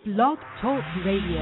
Blog Talk Radio.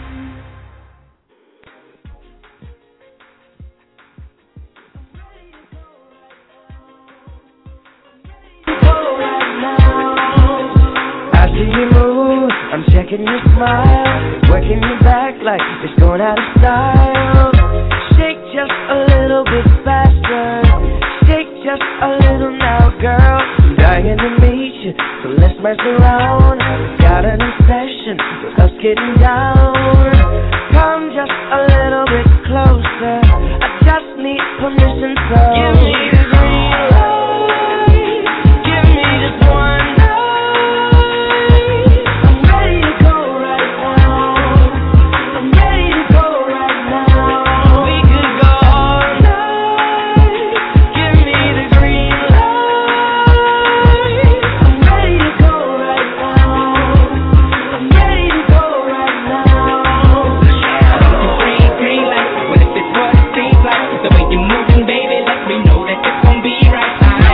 I see you move, I'm checking your smile, working your back like it's going out of style. Shake just a little bit faster, shake just a little now, girl. I'm dying to meet you, so let's mess around. Got an obsession with us getting down. Come just a little bit closer, I just need permission, so give me the green light, give me just one night. I'm ready to go right now, I'm ready to go right now. We could go all night, give me the green light. I'm ready to go right now, I'm ready to go right now. Green light, what if it's what it seems like? The way you're moving, baby, let me know that it's gonna be right.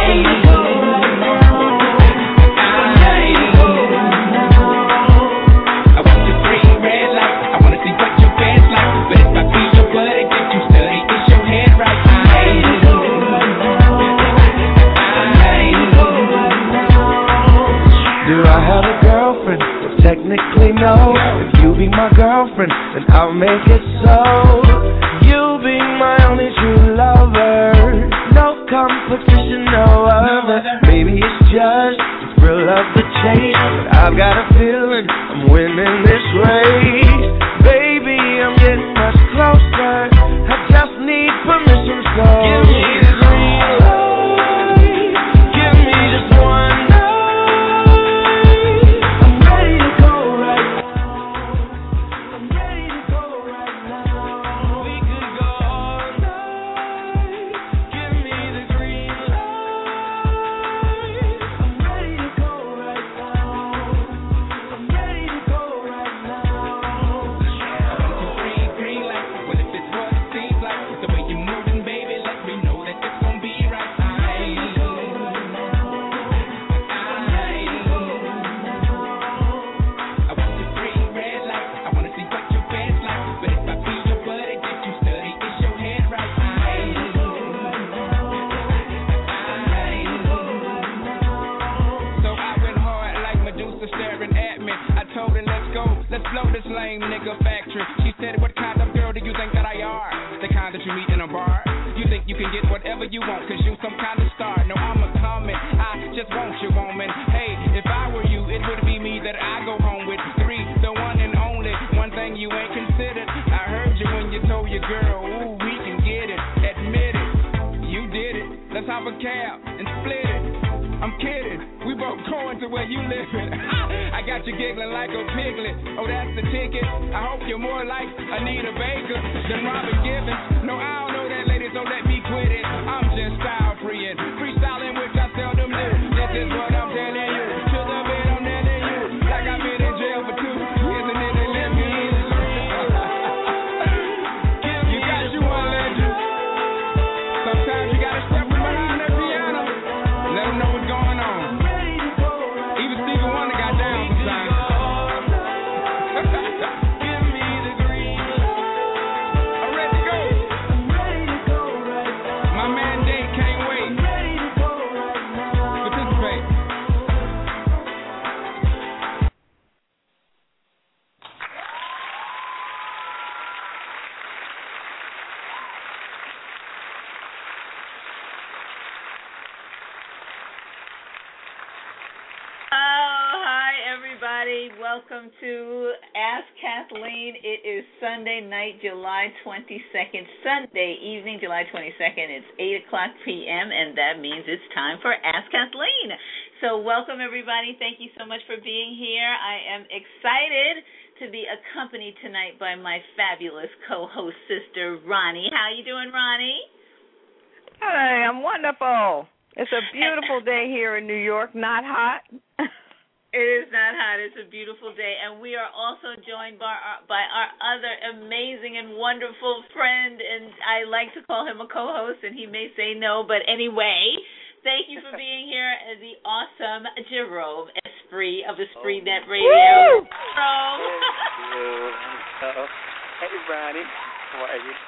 I want the green red light, I wanna see what your band's like. But if I feel your buddy, get you study, is your head right? Do I have a girlfriend? Well, technically no. If you be my girlfriend, then I'll make it so. You'll be my only true lover. No competition, no other. Baby, it's just the thrill of the chase. But I've got a feeling I'm winning this race. Baby, I'm getting much closer. I just need permission, so give me the green light. Give me just one night. I'm ready to go right now. I'm ready to go right now. We could go all night. Give me the green light. I'm ready to go right now. I'm ready to go right now. Green light, what if it's what it seems like? The way you're moving, baby, let me know that it's gonna be right. I want the green red light, I wanna see what your band's like. But if I feel your buddy, get you study, is your head right? So I went hard like Medusa staring at me. I told her, let's go, let's blow this lame nigga factory. She said, what kind of girl do you think that I are? The kind that you meet in a bar. You think you can get whatever you want, cause you some kind of star. No, I'm a comet, I just want you, woman. Hey, if I were you, it would be me that I go home with. 3, the one and only. One thing you ain't considered, I heard you when you told your girl, ooh, we can get it. Admit it, you did it. Let's have a cab and split it. I'm kidding, we both going to where you living. I got you giggling like a piglet. Oh, that's the ticket. I hope you're more like Anita Baker than Robin Givens. No, I don't know that lady, so let me quit it. I'm just style freeing, freestyling, which I seldom do. This is what I'm telling you. To the bed, I'm telling you. Like I've been in jail for 2 years and then they let me in. You got you one legend. Sometimes you gotta step behind that piano. Let them know what's going on. Even Stevie Wonder got down sometimes. Give me the green light. I'm ready to go. I'm ready to go right now. My mandate can't wait. I'm ready to go right now. Participate. Hi, everybody. Welcome to Ask Kathleen. It is Sunday night, July 22nd, Sunday evening, July 22nd. It's 8 o'clock p.m., and that means it's time for Ask Kathleen. So welcome, everybody. Thank you so much for being here. I am excited to be accompanied tonight by my fabulous co-host sister, Ronnie. How you doing, Ronnie? Hi, I'm wonderful. It's a beautiful day here in New York, not hot. It is not hot. It's a beautiful day. And we are also joined by our other amazing and wonderful friend, and I like to call him a co-host, and he may say no, but anyway, thank you for being here, the awesome Jerome Esprit of Esprit Net Radio. Jerome. Ronnie. How are you?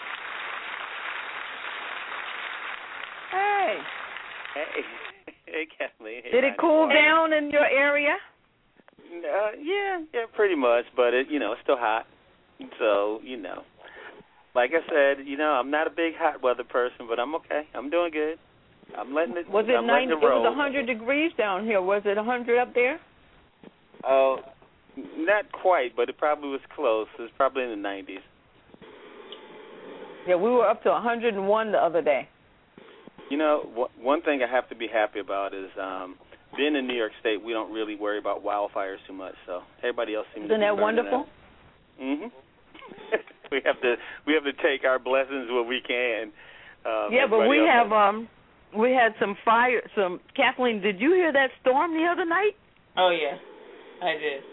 Hey. Hey, Kathleen. Hey, Did it Ronnie. cool down in your area? Yeah, pretty much. But it's still hot. So like I said, I'm not a big hot weather person, but I'm okay. I'm doing good. I'm letting it. Was it I'm 90? letting it roll. It was 100 degrees down here. Was it 100 up there? Oh, not quite, but it probably was close. It was probably in the 90s. Yeah, we were up to 101 the other day. One thing I have to be happy about is being in New York State, we don't really worry about wildfires too much. So everybody else seems to be Isn't that burning wonderful? up. Mhm. we have to take our blessings where we can. Yeah, but we had some fire. Kathleen, did you hear that storm the other night? Oh yeah, I did.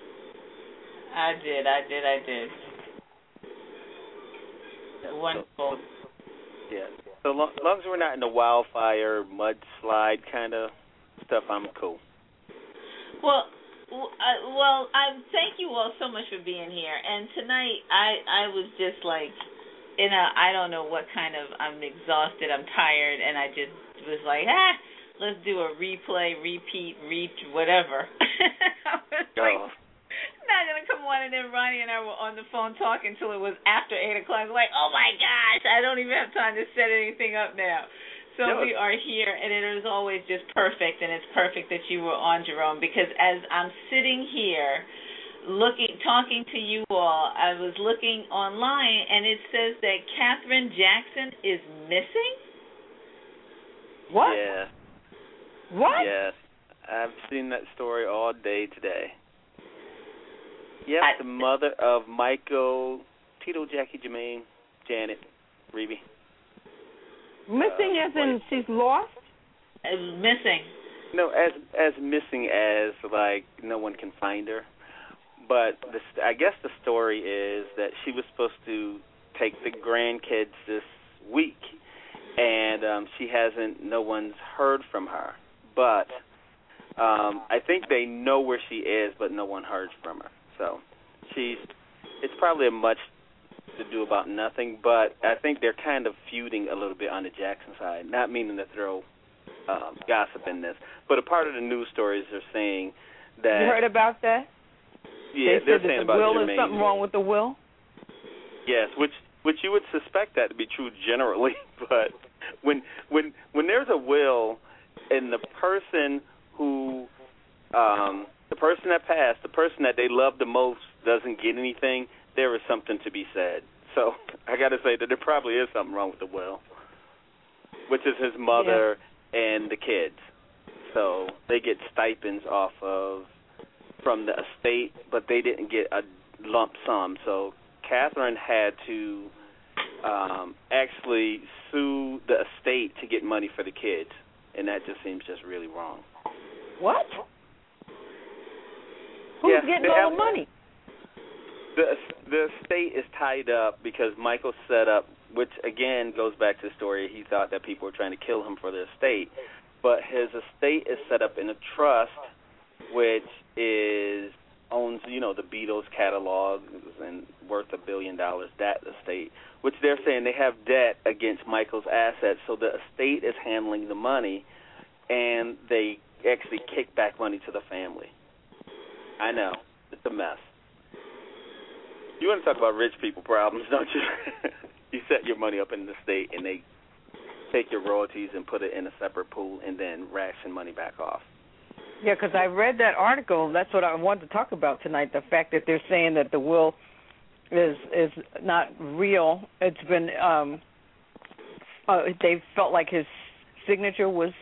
Wonderful. Yeah. So long as we're not in the wildfire, mudslide kind of stuff, I'm cool. Well, thank you all so much for being here. And tonight, I was just like, I don't know what kind of, I'm exhausted, I'm tired, and I just was like, let's do a replay, repeat, whatever. I was like, not going to come on, and then Ronnie and I were on the phone talking until it was after 8 o'clock. Like, oh my gosh, I don't even have time to set anything up now. So we are here, and it is always just perfect, and it's perfect that you were on, Jerome, because as I'm sitting here talking to you all, I was looking online, and it says that Katherine Jackson is missing? What? Yeah. What? Yes. I've seen that story all day today. Yep, the mother of Michael, Tito, Jackie, Jermaine, Janet, Reby. Missing as in she's lost? Missing. No, as missing as, like, no one can find her. But I guess the story is that she was supposed to take the grandkids this week, and no one's heard from her. But I think they know where she is, but no one heard from her. So it's probably a much to do about nothing, but I think they're kind of feuding a little bit on the Jackson side, not meaning to throw gossip in this, but a part of the news stories are saying that... You heard about that? Yeah, they're saying about Jermaine. There's something wrong with the will? Yes, which you would suspect that to be true generally, but when there's a will and the person who... the person that passed, the person that they love the most doesn't get anything, there is something to be said. So I got to say that there probably is something wrong with the will, which is his mother and the kids. So they get stipends from the estate, but they didn't get a lump sum. So Katherine had to actually sue the estate to get money for the kids, and that just seems just really wrong. What? Who's getting all the money? The estate is tied up because Michael set up, which again goes back to the story, he thought that people were trying to kill him for the estate, but his estate is set up in a trust which owns, the Beatles catalog and worth $1 billion, that estate, which they're saying they have debt against Michael's assets, so the estate is handling the money, and they actually kick back money to the family. I know. It's a mess. You want to talk about rich people problems, don't you? You set your money up in the state, and they take your royalties and put it in a separate pool and then ration money back off. Yeah, because I read that article. That's what I wanted to talk about tonight, the fact that they're saying that the will is not real. It's been they felt like his signature was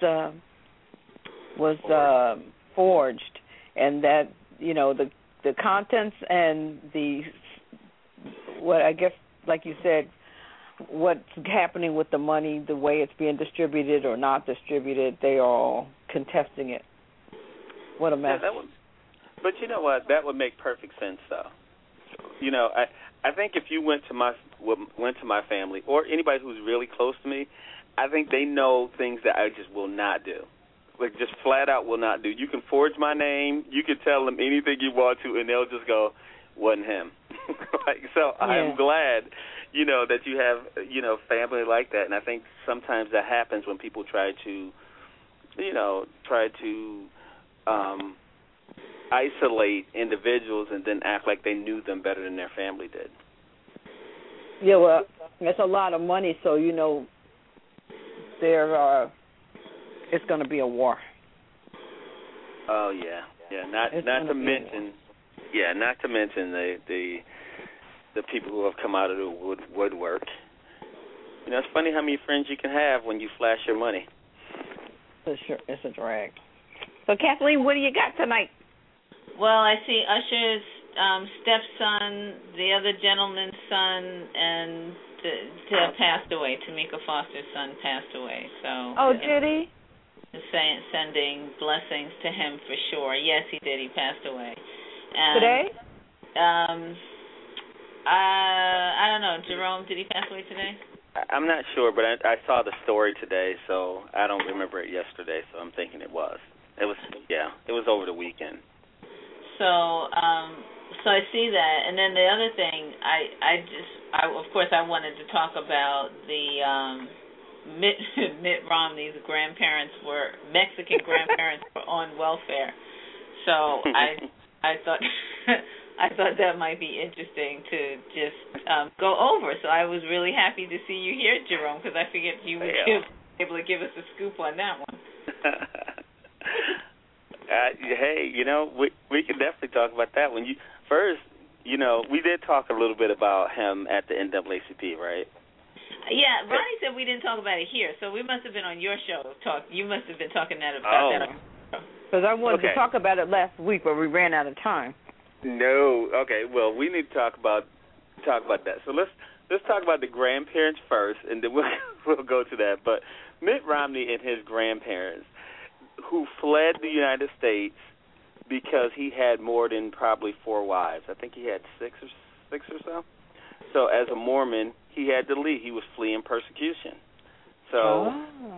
forged, and that the contents and what I guess, like you said, what's happening with the money, the way it's being distributed or not distributed, they are all contesting it. What a mess. Yeah, but you know what? That would make perfect sense, though. I think if you went to my family or anybody who's really close to me, I think they know things that I just will not do. Like, just flat out will not do. You can forge my name. You can tell them anything you want to, and they'll just go, wasn't him. So I'm glad, that you have, family like that. And I think sometimes that happens when people try to isolate individuals and then act like they knew them better than their family did. Yeah, well, it's a lot of money, so it's going to be a war. Oh yeah. Not to mention the people who have come out of the woodwork. It's funny how many friends you can have when you flash your money. It's a drag. So, Kathleen, what do you got tonight? Well, I see Usher's stepson, the other gentleman's son, and passed away. Tamika Foster's son passed away. So. Did he? Sending blessings to him for sure. Yes, he did. He passed away. And, today? I don't know. Jerome, did he pass away today? I'm not sure, but I saw the story today, so I don't remember it yesterday. So I'm thinking it was. It was over the weekend. So I see that, and then the other thing, I of course I wanted to talk about the Mitt Romney's Mexican grandparents were on welfare. So I thought that might be interesting to just go over. So I was really happy to see you here, Jerome, because I figured you would be able to give us a scoop on that one. Hey, we can definitely talk about that one. We did talk a little bit about him at the NAACP, right? Yeah, Ronnie said we didn't talk about it here, so we must have been on your show. You must have been talking about that. Because I wanted to talk about it last week, but we ran out of time. No, okay. Well, we need to talk about that. So let's talk about the grandparents first, and then we'll go to that. But Mitt Romney and his grandparents, who fled the United States because he had more than probably 4 wives. I think he had six or so. So as a Mormon, he had to leave. He was fleeing persecution. So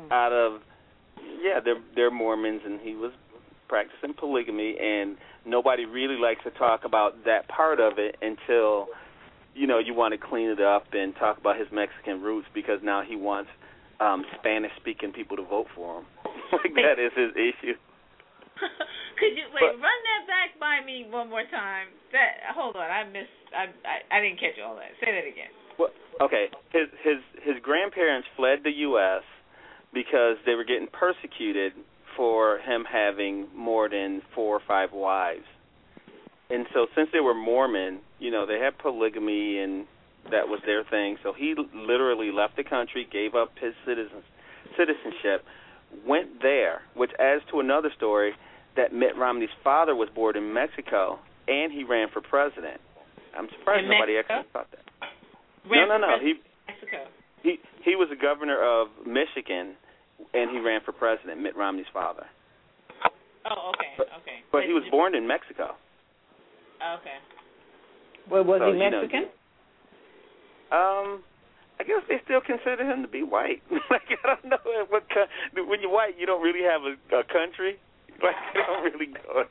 they're Mormons, and he was practicing polygamy, and nobody really likes to talk about that part of it until, you want to clean it up and talk about his Mexican roots, because now he wants Spanish-speaking people to vote for him. That is his issue. Could you run that back by me one more time? Hold on, I didn't catch all that. Say that again. Well, okay, his grandparents fled the U.S. because they were getting persecuted for him having more than 4 or 5 wives, and so since they were Mormon, they had polygamy and that was their thing. So he literally left the country, gave up his citizenship, went there, which adds to another story that Mitt Romney's father was born in Mexico, and he ran for president. I'm surprised nobody actually thought that. No. Mexico. He was the governor of Michigan, and he ran for president, Mitt Romney's father. Oh, okay, okay. But he was born in Mexico. Okay. Well, was he Mexican? I guess they still consider him to be white. I don't know when you're white, you don't really have a country. They don't really go.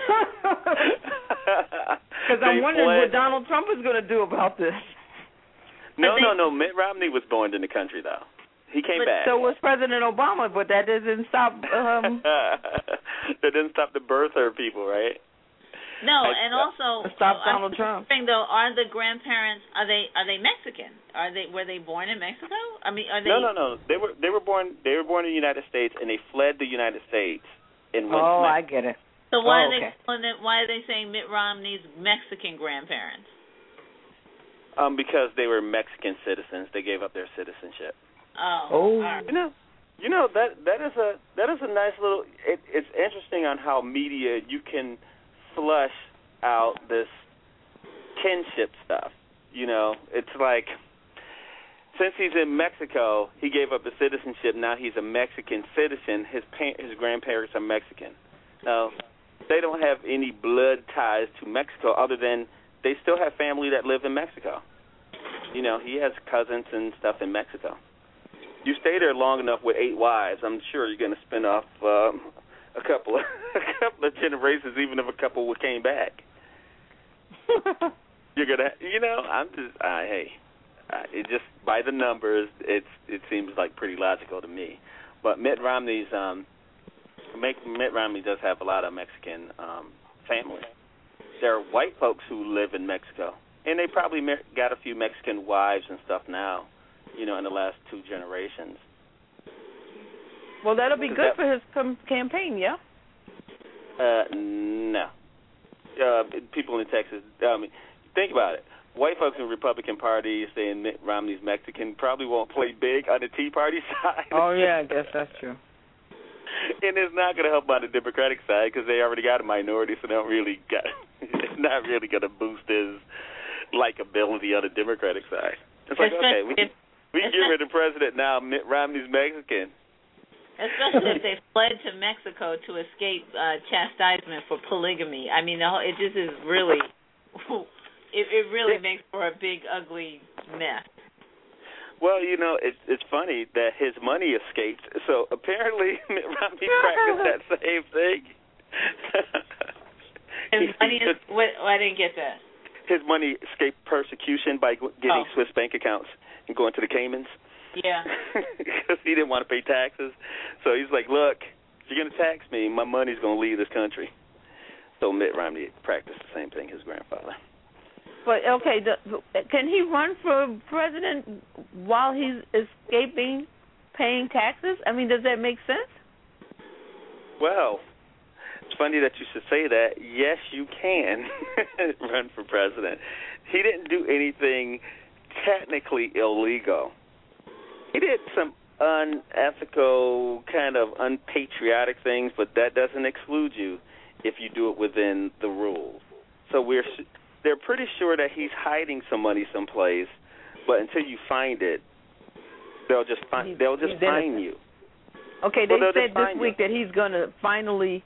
Because I'm wondering what Donald Trump is going to do about this. No. Mitt Romney was born in the country, though. He came back. So was President Obama, but that doesn't stop. That didn't stop the birther people, right? No, and also stop Donald Trump. Though, are the grandparents are they Mexican? Were they born in Mexico? I mean, are they? No. They were born in the United States, and they fled the United States and went to Mexico. I get it. So why are they saying Mitt Romney's Mexican grandparents? Because they were Mexican citizens. They gave up their citizenship. Oh. Right. That is a nice little. It's interesting on how media you can flush out this kinship stuff. It's like, since he's in Mexico, he gave up his citizenship. Now he's a Mexican citizen. His grandparents are Mexican. Now, they don't have any blood ties to Mexico other than they still have family that live in Mexico. He has cousins and stuff in Mexico. You stay there long enough with 8 wives, I'm sure you're going to spin off a couple of generations, even if a couple came back. You're gonna, I'm just, hey, it just by the numbers, it seems like pretty logical to me. But Mitt Romney does have a lot of Mexican family. There are white folks who live in Mexico, and they probably got a few Mexican wives and stuff now, in the last 2 generations. Well, that'll be good for his campaign, yeah? No. People in Texas, think about it. White folks in the Republican Party saying Mitt Romney's Mexican probably won't play big on the Tea Party side. Oh, yeah, I guess that's true. And it's not going to help on the Democratic side because they already got a minority, so it's not really going to boost his likability on the Democratic side. It's like, okay, we can get rid of the president now. Mitt Romney's Mexican. Especially if they fled to Mexico to escape chastisement for polygamy. I mean, it just is really, it really makes for a big, ugly mess. Well, it's funny that his money escaped. So apparently Mitt Romney practiced that same thing. His money is, I didn't get that. His money escaped persecution by getting Swiss bank accounts and going to the Caymans. Yeah. Because he didn't want to pay taxes. So he's like, look, if you're going to tax me, my money's going to leave this country. So Mitt Romney practiced the same thing his grandfather. But, okay, can he run for president while he's escaping paying taxes? I mean, does that make sense? Well, it's funny that you should say that. Yes, you can run for president. He didn't do anything technically illegal. He did some unethical, kind of unpatriotic things, but that doesn't exclude you if you do it within the rules. So they're pretty sure that he's hiding some money someplace, but until you find it, they'll just fine you. Okay, they said this week that he's going to finally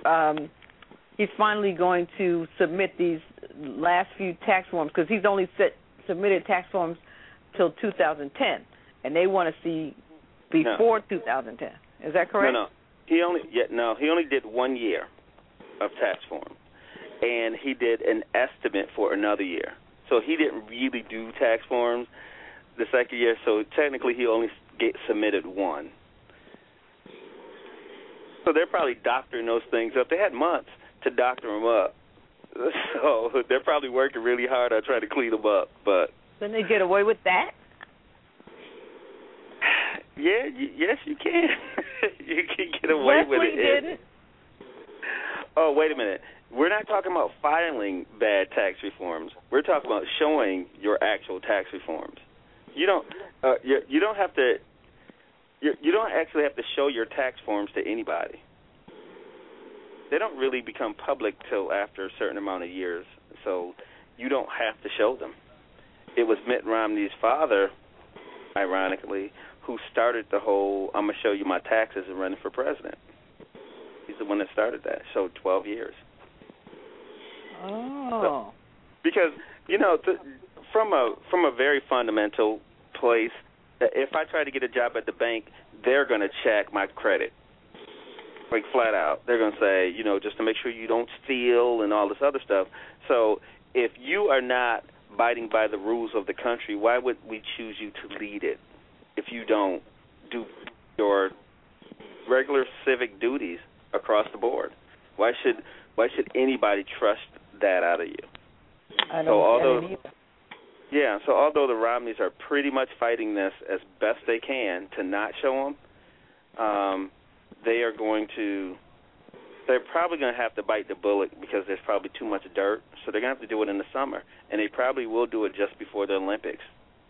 going to submit these last few tax forms because he's only submitted tax forms till 2010. And they want to see before 2010. Is that correct? No. He only did 1 year of tax form, and he did an estimate for another year. So he didn't really do tax forms the second year. So technically, he only submitted one. So they're probably doctoring those things up. They had months to doctor them up. So they're probably working really hard on trying to clean them up. But can they get away with that? Yeah, yes, you can. You can get away with it. Didn't. Oh, wait a minute. We're not talking about filing bad tax reforms. We're talking about showing your actual tax reforms. You don't have to. You don't actually have to show your tax forms to anybody. They don't really become public till after a certain amount of years, so you don't have to show them. It was Mitt Romney's father, ironically, who started the whole I'm going to show you my taxes and running for president. He's the one that started that. Showed 12 years. Oh. So, because, from a very fundamental place, if I try to get a job at the bank, they're going to check my credit. Like flat out. They're going to say, just to make sure you don't steal and all this other stuff. So if you are not abiding by the rules of the country, why would we choose you to lead it if you don't do your regular civic duties across the board? Why should anybody trust that out of you? I don't get it either. Yeah, so although the Romneys are pretty much fighting this as best they can to not show them, they're probably going to have to bite the bullet because there's probably too much dirt, so they're going to have to do it in the summer, and they probably will do it just before the Olympics.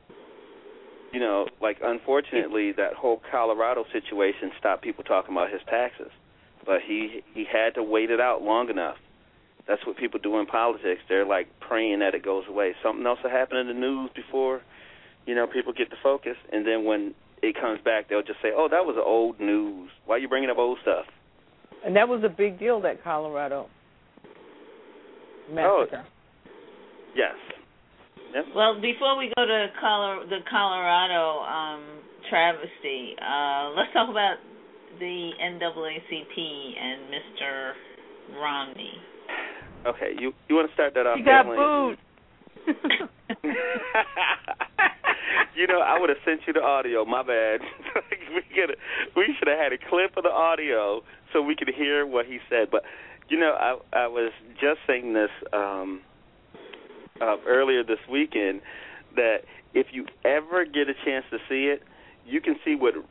Unfortunately, that whole Colorado situation stopped people talking about his taxes, but he had to wait it out long enough. That's what people do in politics. They're like praying that it goes away. Something else will happen in the news before, people get the focus, and then when it comes back, they'll just say, oh, that was old news. Why are you bringing up old stuff? And that was a big deal, that Colorado massacre. Oh, yes. Yep. Well, before we go to the Colorado travesty, let's talk about the NAACP and Mr. Romney. Okay, you want to start that off? She got booed. I would have sent you the audio. My bad. We should have had a clip of the audio so we could hear what he said. But I was just saying this earlier this weekend that if you ever get a chance to see it, you can see what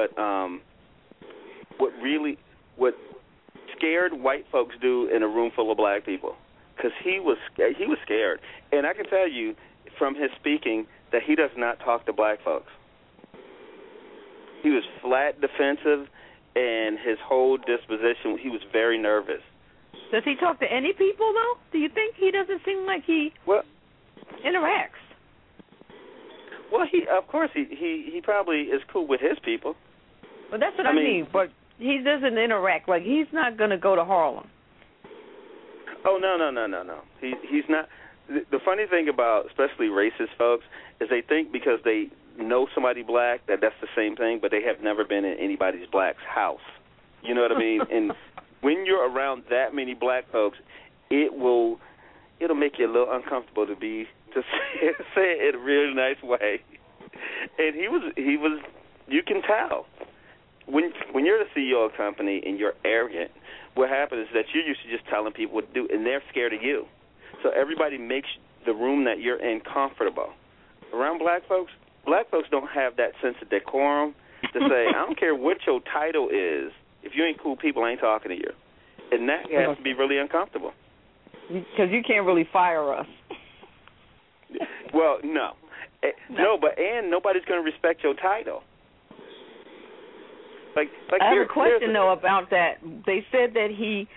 scared white folks do in a room full of black people. Because he was scared, and I can tell you from his speaking that he does not talk to black folks. He was flat defensive, and his whole disposition, he was very nervous. Does he talk to any people though? Do you think he doesn't seem like he interacts? Well, of course he probably is cool with his people. Well, that's what I mean. But he doesn't interact. Like he's not going to go to Harlem. Oh, no. He's not. The funny thing about especially racist folks is they think because they know somebody black that's the same thing, but they have never been in anybody's black's house. You know what I mean? And when you're around that many black folks, it'll make you a little uncomfortable to say it in a really nice way. And he was. You can tell when you're the CEO of a company and you're arrogant. What happens is that you're used to just telling people what to do, and they're scared of you. So everybody makes the room that you're in comfortable. Around black folks don't have that sense of decorum to say, I don't care what your title is. If you ain't cool people, I ain't talking to you. And that has to be really uncomfortable. Because you can't really fire us. Well, no. But nobody's going to respect your title. I have a question though about that. They said that he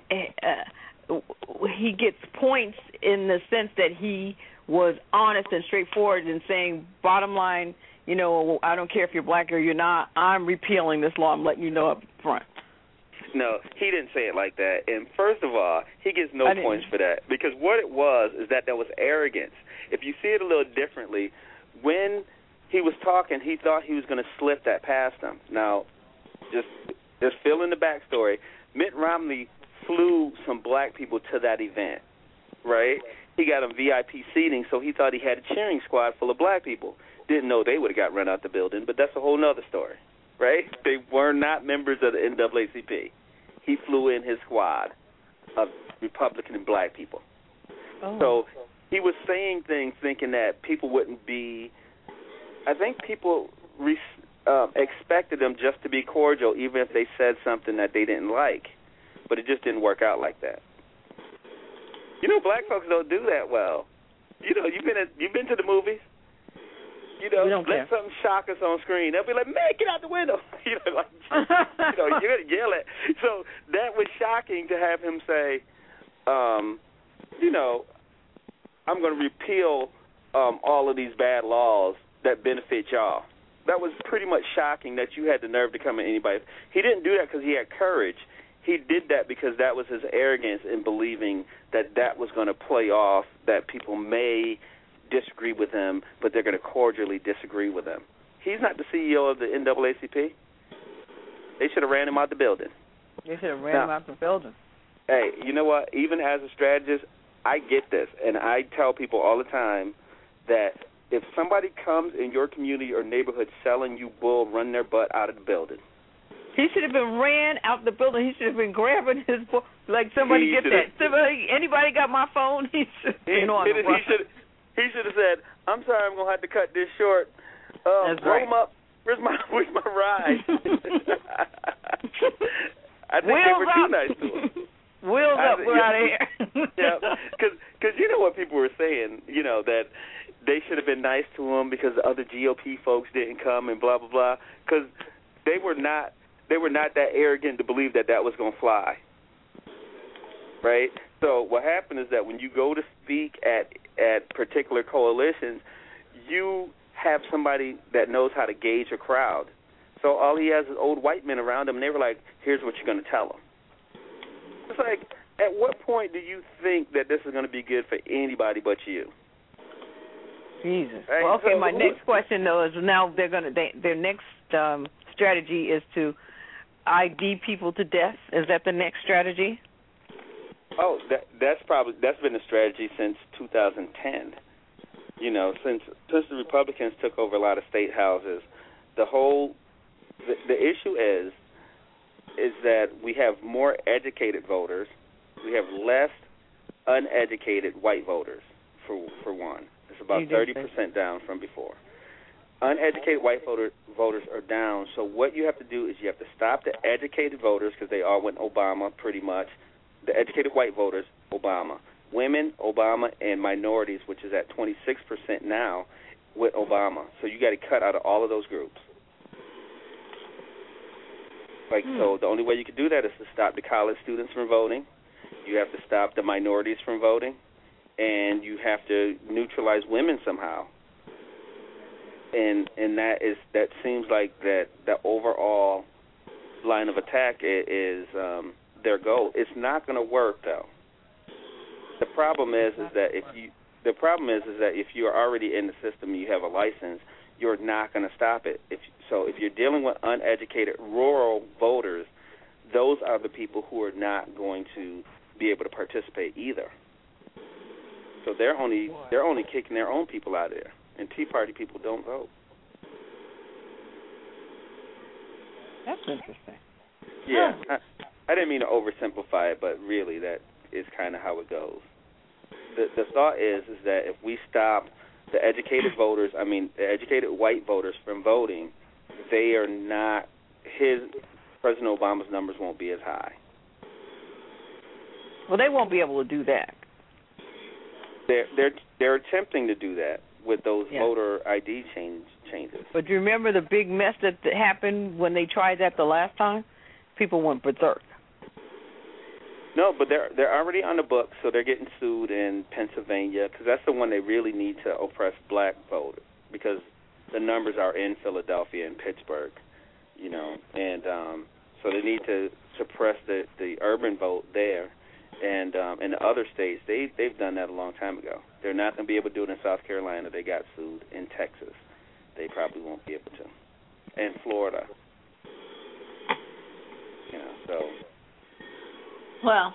gets points in the sense that he was honest and straightforward in saying, bottom line, I don't care if you're black or you're not. I'm repealing this law. I'm letting you know up front. No, he didn't say it like that. And first of all, he gets no points for that because what it was is that was arrogance. If you see it a little differently, when he was talking, he thought he was going to slip that past him. Now, just fill in the backstory. Mitt Romney flew some black people to that event, right? He got them VIP seating, so he thought he had a cheering squad full of black people. Didn't know they would have got run out the building, but that's a whole other story, right? They were not members of the NAACP. He flew in his squad of Republican and black people. Oh. So he was saying things thinking that people wouldn't be – I think people expected them just to be cordial even if they said something that they didn't like. But it just didn't work out like that. Black folks don't do that well. You've been to the movies. Let something shock us on screen. They'll be like, "Man, get out the window!" You're gonna yell at. So that was shocking to have him say, "I'm going to repeal all of these bad laws that benefit y'all." That was pretty much shocking that you had the nerve to come at anybody. He didn't do that because he had courage. He did that because that was his arrogance in believing that was going to play off, that people may disagree with him, but they're going to cordially disagree with him. He's not the CEO of the NAACP. They should have ran him out the building. They should have ran him out the building. Hey, you know what? Even as a strategist, I get this, and I tell people all the time that if somebody comes in your community or neighborhood selling you bull, run their butt out of the building. He should have been ran out the building. He should have been grabbing his bull. Like, somebody get that. Anybody got my phone? He should have been on the run. He should have said, "I'm sorry, I'm gonna have to cut this short. Roll him up. Where's my ride?" I think they were too nice to him. Wheels up, we're out of here. Yeah, because you know what people were saying, that they should have been nice to him because the other GOP folks didn't come and blah blah blah. Because they were not that arrogant to believe that was going to fly, right? So what happened is that when you go to speak at particular coalitions, you have somebody that knows how to gauge a crowd. So all he has is old white men around him, and they were like, "Here's what you're going to tell them." It's like, at what point do you think that this is going to be good for anybody but you? Jesus. Right? Well, okay, so, my next question, though, is now their next strategy is to ID people to death. Is that the next strategy? Oh, that's been a strategy since 2010. You know, since the Republicans took over a lot of state houses, the issue is that we have more educated voters, we have less uneducated white voters. For one, it's about 30% down from before. Uneducated white voters are down. So what you have to do is you have to stop the educated voters, because they all went Obama pretty much. The educated white voters, Obama. Women, Obama, and minorities, which is at 26% now, with Obama. So you got to cut out of all of those groups. So the only way you can do that is to stop the college students from voting. You have to stop the minorities from voting, and you have to neutralize women somehow. And that seems like that the overall line of attack is their goal. It's not going to work, though. The problem is that if you are already in the system and you have a license, you're not going to stop it. If you're dealing with uneducated rural voters, those are the people who are not going to be able to participate either. So they're only kicking their own people out of there, and Tea Party people don't vote. That's interesting. Yeah, I didn't mean to oversimplify it, but really that is kind of how it goes. The thought is that if we stop the educated voters, the educated white voters from voting, they are not, President Obama's numbers won't be as high. Well, they won't be able to do that. They're attempting to do that with those voter ID changes. But do you remember the big mess that happened when they tried that the last time? People went berserk. No, but they're already on the books, so they're getting sued in Pennsylvania, because that's the one they really need to oppress black voters, because the numbers are in Philadelphia and Pittsburgh, and so they need to suppress the urban vote there. And in the other states, they've done that a long time ago. They're not going to be able to do it in South Carolina. They got sued. In Texas, they probably won't be able to. And Florida. So. Well,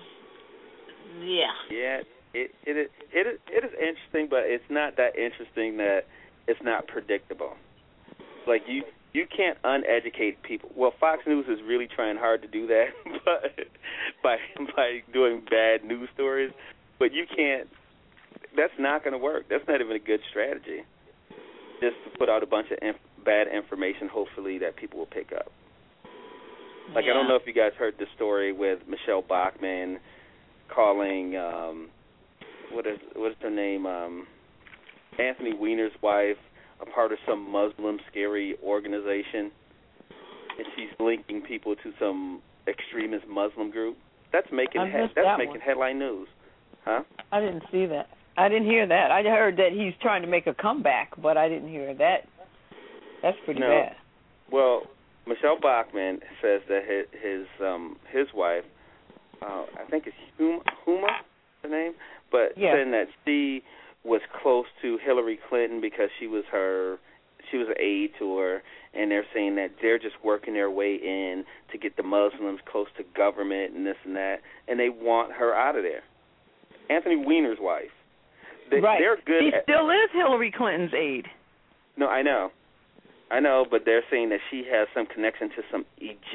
yeah. Yeah, it is interesting, but it's not that interesting that it's not predictable. Like you can't uneducate people. Well, Fox News is really trying hard to do that, but by doing bad news stories. But you can't. That's not going to work. That's not even a good strategy. Just to put out a bunch of bad information, hopefully that people will pick up. Like, I don't know if you guys heard the story with Michelle Bachmann calling what is her name? Anthony Weiner's wife, a part of some Muslim scary organization, and she's linking people to some extremist Muslim group. That's making headline news, huh? I didn't see that. I didn't hear that. I heard that he's trying to make a comeback, but I didn't hear that. That's pretty bad. Well, Michelle Bachmann says that his wife, I think it's Huma, the name, but saying that she was close to Hillary Clinton because she was an aide to her, and they're saying that they're just working their way in to get the Muslims close to government and this and that, and they want her out of there. Anthony Weiner's wife. They're good. She still is Hillary Clinton's aide. No, I know, but they're saying that she has some connection to some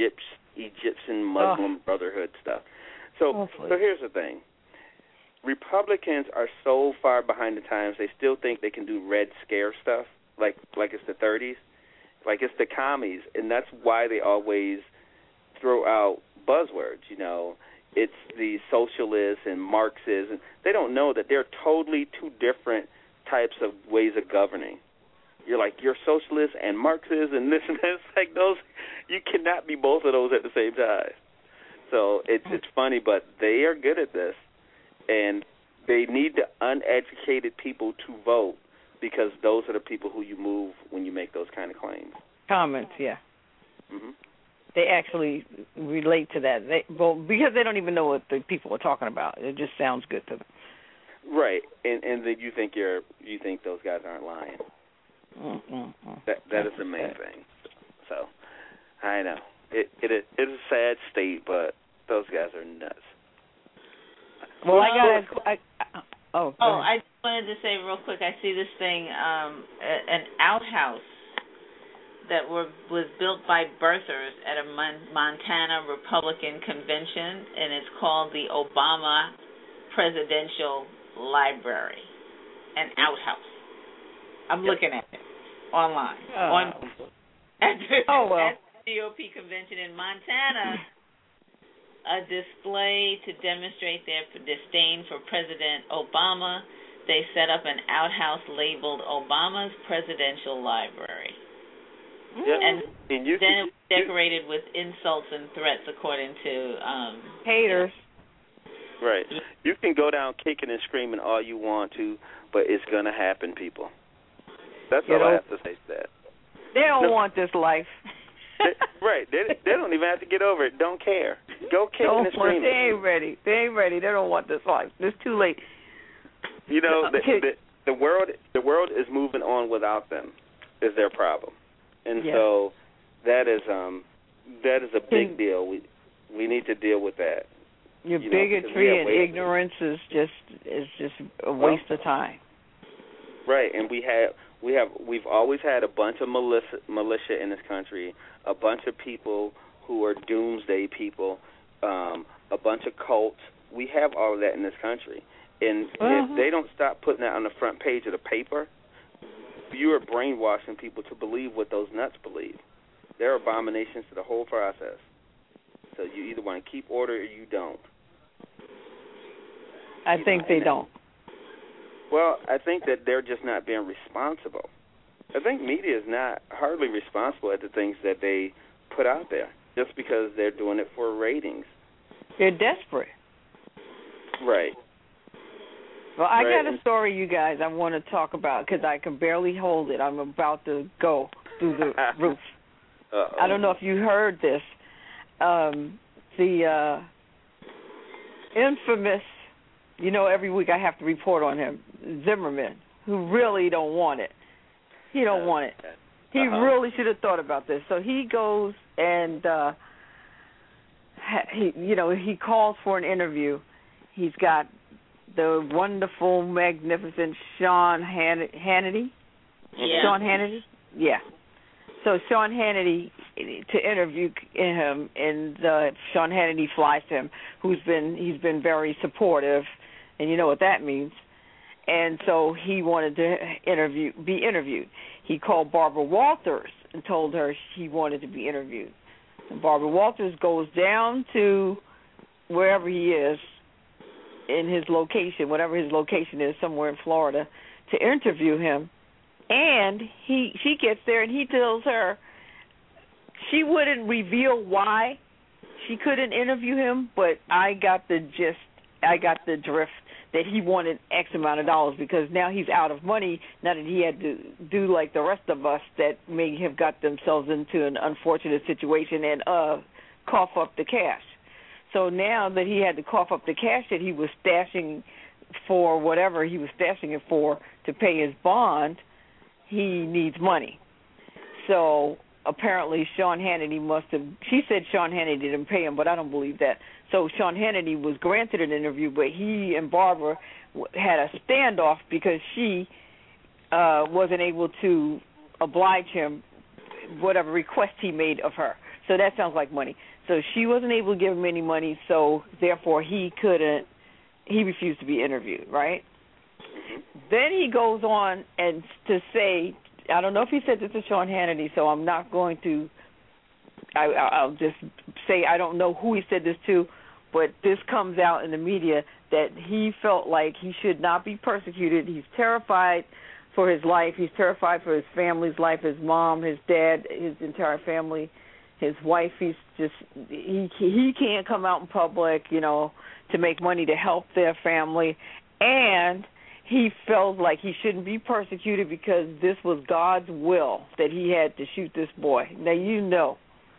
Egyptian Muslim Brotherhood stuff. So here's the thing. Republicans are so far behind the times, they still think they can do Red Scare stuff, like it's the 30s, like it's the commies, and that's why they always throw out buzzwords, It's the socialists and Marxists, and they don't know that they're totally two different types of ways of governing. You're socialist and Marxist and this and that. It's like those, you cannot be both of those at the same time. So it's funny, but they are good at this, and they need the uneducated people to vote, because those are the people who you move when you make those kind of claims. Comments, yeah. Mm-hmm. They actually relate to that. Because they don't even know what the people are talking about. It just sounds good to them. Right, and then you think those guys aren't lying. That is the main thing. So I know it is a sad state, but those guys are nuts. Well, I got I just wanted to say real quick, I see this thing, an outhouse that was built by birthers at a Montana Republican convention, and it's called the Obama Presidential Library, an outhouse. I'm looking at it online. At the GOP convention in Montana, a display to demonstrate their disdain for President Obama. They set up an outhouse labeled Obama's Presidential Library. Yeah. And then it was decorated with insults and threats, according to haters. Right. You can go down kicking and screaming all you want to, but it's going to happen, people. That's all I have to say to that. They don't want this life. Right. They don't even have to get over it. Don't care. Go kicking and screaming. They ain't ready. They ain't ready. They don't want this life. It's too late. You know, the world is moving on without them. Is their problem, and so that is a big deal. We need to deal with that. Your bigotry and ignorance is just a waste of time. Right, and we've always had a bunch of militia in this country, a bunch of people who are doomsday people, a bunch of cults. We have all of that in this country. And if they don't stop putting that on the front page of the paper, you are brainwashing people to believe what those nuts believe. They're abominations to the whole process. So you either want to keep order or you don't. I think they don't. Well, I think that they're just not being responsible. I think media is not hardly responsible at the things that they put out there just because they're doing it for ratings. They're desperate. Right. Well, I got a story, you guys, I want to talk about because I can barely hold it. I'm about to go through the roof. I don't know if you heard this. The infamous, every week I have to report on him, Zimmerman, who really don't want it. He don't want it. He really should have thought about this. So he goes and he calls for an interview. He's got the wonderful, magnificent Sean Hannity. Yeah. Sean Hannity? Yeah. So Sean Hannity to interview him, and Sean Hannity flies to him, he's been very supportive, and you know what that means. And so he wanted to be interviewed. He called Barbara Walters and told her he wanted to be interviewed. And Barbara Walters goes down to wherever he is in his location, whatever his location is, somewhere in Florida, to interview him. And she gets there and he tells her she wouldn't reveal why she couldn't interview him, but I got the gist, I got the drift that he wanted X amount of dollars because now he's out of money, now that he had to do like the rest of us that may have got themselves into an unfortunate situation and cough up the cash. So now that he had to cough up the cash that he was stashing for whatever he was stashing it for to pay his bond, he needs money. So apparently Sean Hannity she said Sean Hannity didn't pay him, but I don't believe that. So Sean Hannity was granted an interview, but he and Barbara had a standoff because she wasn't able to oblige him, whatever request he made of her. So that sounds like money. So she wasn't able to give him any money, so therefore he refused to be interviewed, right? Then he goes on and to say, I don't know if he said this to Sean Hannity, so I'm not going to, I'll just say I don't know who he said this to, but this comes out in the media that he felt like he should not be persecuted. He's terrified for his life. He's terrified for his family's life, his mom, his dad, his entire family, his wife. He can't come out in public, to make money to help their family. And he felt like he shouldn't be persecuted because this was God's will that he had to shoot this boy. Now,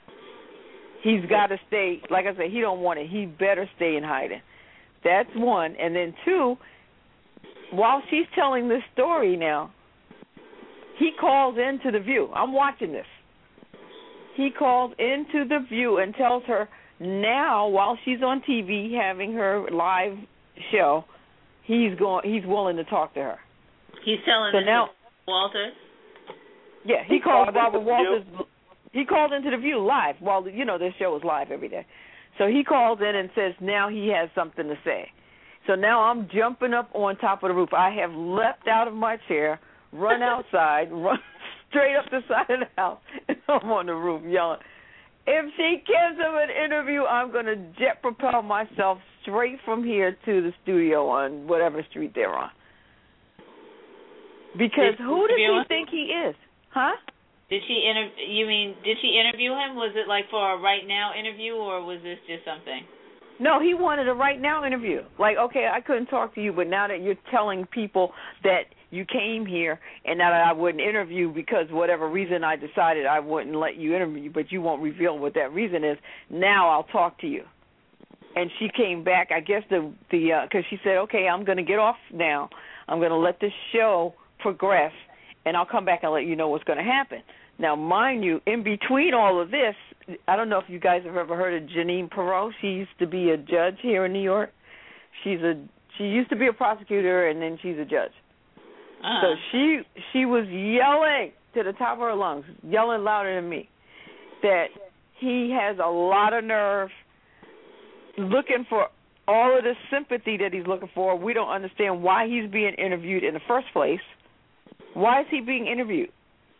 he's got to stay. Like I said, he don't want it. He better stay in hiding. That's one. And then two, while she's telling this story now, he calls into The View. I'm watching this. He calls into The View and tells her now, while she's on TV having her live show, he's willing to talk to her. He's telling so now, Walters? Yeah, he called Barbara Walters. He called into The View live. Well, this show is live every day. So he calls in and says now he has something to say. So now I'm jumping up on top of the roof. I have leapt out of my chair, run outside, run straight up the side of the house, and I'm on the roof yelling. If she gives him an interview, I'm going to jet propel myself straight from here to the studio on whatever street they're on. Because who does he think he is? Huh? Did she interview him? Was it like for a right now interview, or was this just something? No, he wanted a right now interview. Like, okay, I couldn't talk to you, but now that you're telling people that you came here and that I wouldn't interview because whatever reason I decided I wouldn't let you interview, but you won't reveal what that reason is, now I'll talk to you. And she came back, I guess, because she said, okay, I'm going to get off now. I'm going to let this show progress, and I'll come back and let you know what's going to happen. Now, mind you, in between all of this, I don't know if you guys have ever heard of Jeanine Pirro. She used to be a judge here in New York. She used to be a prosecutor, and then she's a judge. So she was yelling to the top of her lungs, yelling louder than me, that he has a lot of nerve, looking for all of the sympathy that he's looking for. We don't understand why he's being interviewed in the first place. Why is he being interviewed?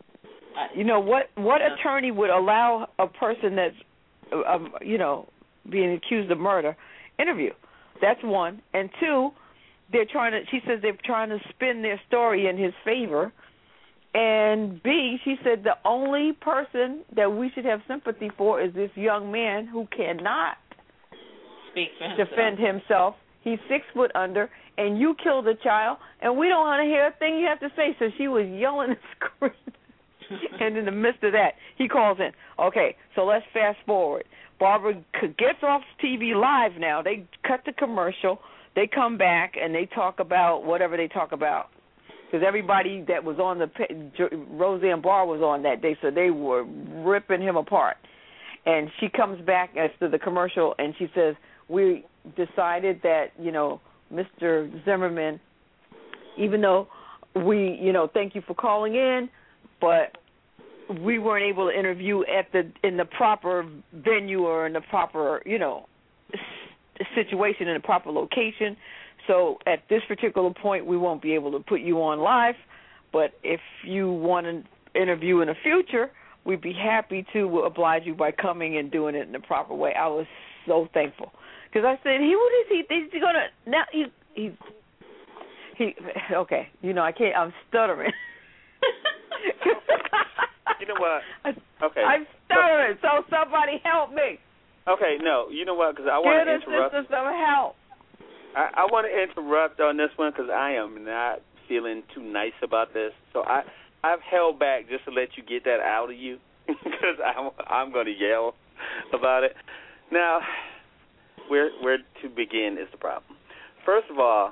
What attorney would allow a person that's, being accused of murder interview? That's one. And two, she says they're trying to spin their story in his favor. And B, she said the only person that we should have sympathy for is this young man who cannot defend himself. He's 6 foot under, and you killed a child, and we don't want to hear a thing you have to say. So she was yelling and screaming. And in the midst of that, he calls in. Okay, so let's fast forward. Barbara gets off TV live now. They cut the commercial. They come back, and they talk about whatever they talk about. Because everybody that was on Roseanne Barr was on that day, so they were ripping him apart. And she comes back after the commercial, and she says, we decided that, Mr. Zimmerman, even though we, thank you for calling in, but we weren't able to interview in the proper venue or in the proper, situation, in the proper location. So at this particular point, we won't be able to put you on live. But if you want to interview in the future, we'd be happy to oblige you by coming and doing it in the proper way. I was so thankful. Because I said, what is he? He's going to, now he, okay, I can't, I'm stuttering. You know what? Okay. I'm stuttering, so somebody help me. Okay, no, you know what? Because I want to interrupt. Get some help. I want to interrupt on this one because I am not feeling too nice about this. So I've held back just to let you get that out of you because I'm going to yell about it. Now, where to begin is the problem. First of all,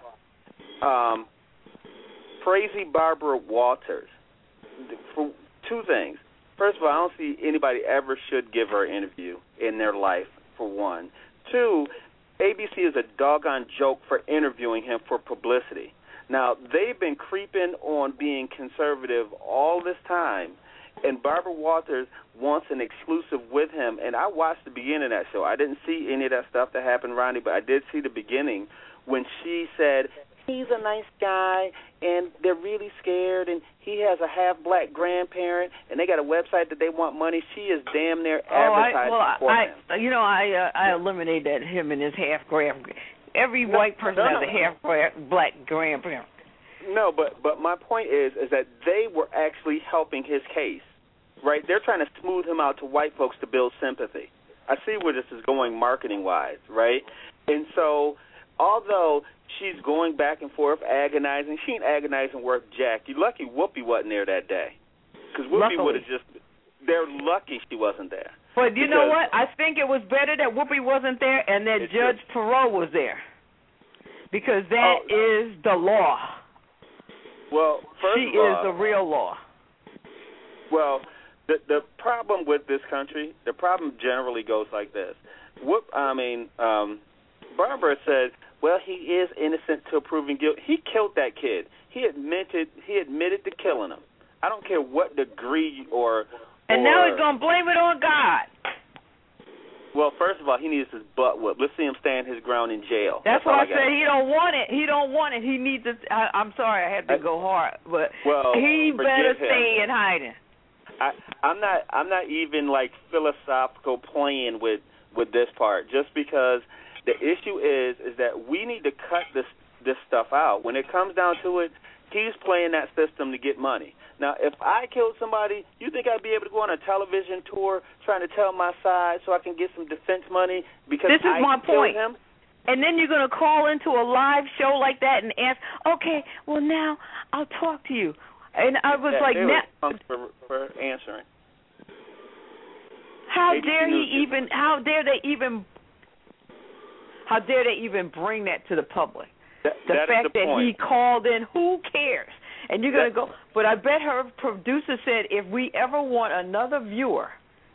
crazy Barbara Walters. For two things. First of all, I don't see anybody ever should give her an interview in their life, for one. Two, ABC is a doggone joke for interviewing him for publicity. Now, they've been creeping on being conservative all this time, and Barbara Walters wants an exclusive with him, and I watched the beginning of that show. I didn't see any of that stuff that happened, Ronnie, but I did see the beginning when she said, he's a nice guy, and they're really scared, and he has a half-black grandparent, and they got a website that they want money. She is damn near advertising for him. I eliminated him and his half-grand. Every white person has a half-black grandparent. No, but my point is that they were actually helping his case, right? They're trying to smooth him out to white folks to build sympathy. I see where this is going marketing-wise, right? And so although she's going back and forth, agonizing, she ain't agonizing worth jack. You're lucky Whoopi wasn't there that day. Because Whoopi would have they're lucky she wasn't there. But you know what? I think it was better that Whoopi wasn't there and that Judge Pirro was there. Because that is the law. Well, first she of all, is the real law. Well, the problem with this country, the problem generally goes like this. Barbara says, well, he is innocent till proven guilty. He killed that kid. He admitted to killing him. I don't care what degree or. And now he's gonna blame it on God. Well, first of all, he needs his butt whipped. Let's see him stand his ground in jail. That's why I said he don't want it. He don't want it. He needs it. I'm sorry, I had to go hard, but he better stay in hiding. I'm not even like philosophical playing with this part, just because the issue is that we need to cut this stuff out. When it comes down to it, he's playing that system to get money. Now, if I killed somebody, you think I'd be able to go on a television tour trying to tell my side so I can get some defense money because this is my point. Him? And then you're going to call into a live show like that and ask, okay, well, now I'll talk to you. And I was like, for answering. How dare they even bring that to the public? The fact that he called in, who cares? And you're going to go, but I bet her producer said, if we ever want another viewer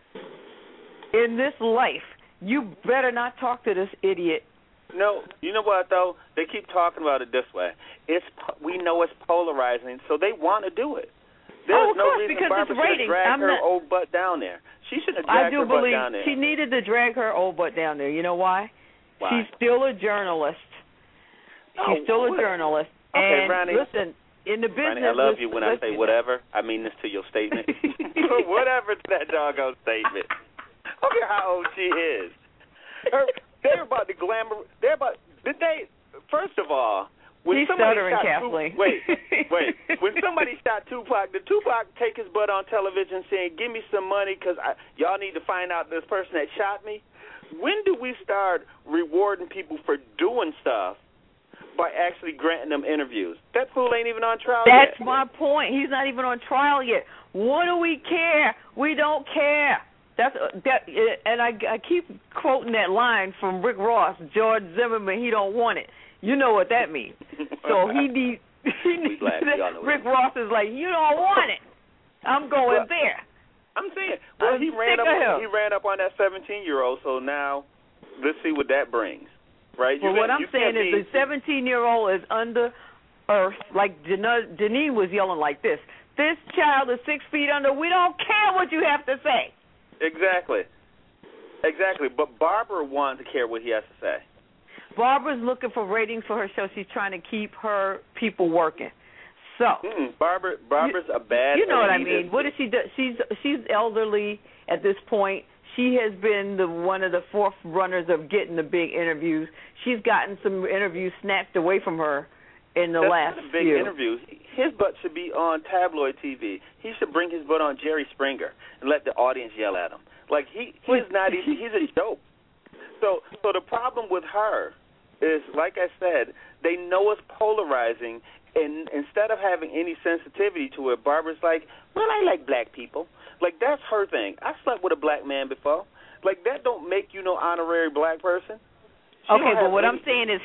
in this life, you better not talk to this idiot. No, you know what, though? They keep talking about it this way. We know it's polarizing, so they want to do it. There's no reason Barbara should drag her old butt down there. She shouldn't have dragged her butt down there. She needed to drag her old butt down there. You know why? She's still a journalist. She's still a journalist. Okay, and Ronnie. Listen, in the business, Ronnie, I love you when I say whatever. I mean this to your statement. Whatever to that doggone statement. I don't care how old she is. They're about the glamour. First of all, when somebody shot Kathleen. Wait. When somebody shot Tupac, did Tupac take his butt on television saying, "Give me some money because y'all need to find out this person that shot me"? When do we start rewarding people for doing stuff by actually granting them interviews? That fool ain't even on trial yet. That's my point. He's not even on trial yet. What do we care? We don't care. And I keep quoting that line from Rick Ross, George Zimmerman, he don't want it. You know what that means. So he needs Rick Ross is like, you don't want it. I'm going there. I'm saying, well, he ran up on that 17-year-old, so now let's see what that brings. Right? Well, what I'm saying is the 17-year-old is under earth, like Janine was yelling like this. This child is 6 feet under. We don't care what you have to say. Exactly. But Barbara wants to care what he has to say. Barbara's looking for ratings for her show. She's trying to keep her people working. So Barbara's a bad. You know what I mean? What does she do? She's elderly at this point. She has been one of the fourth runners of getting the big interviews. She's gotten some interviews snatched away from her in the last few. Big interviews. His butt should be on tabloid TV. He should bring his butt on Jerry Springer and let the audience yell at him. Like he's a joke. So the problem with her is, like I said, they know it's polarizing, and instead of having any sensitivity to it, Barbara's like, well, I like black people. Like, that's her thing. I slept with a black man before. Like, that don't make you no honorary black person. Okay, but what I'm saying is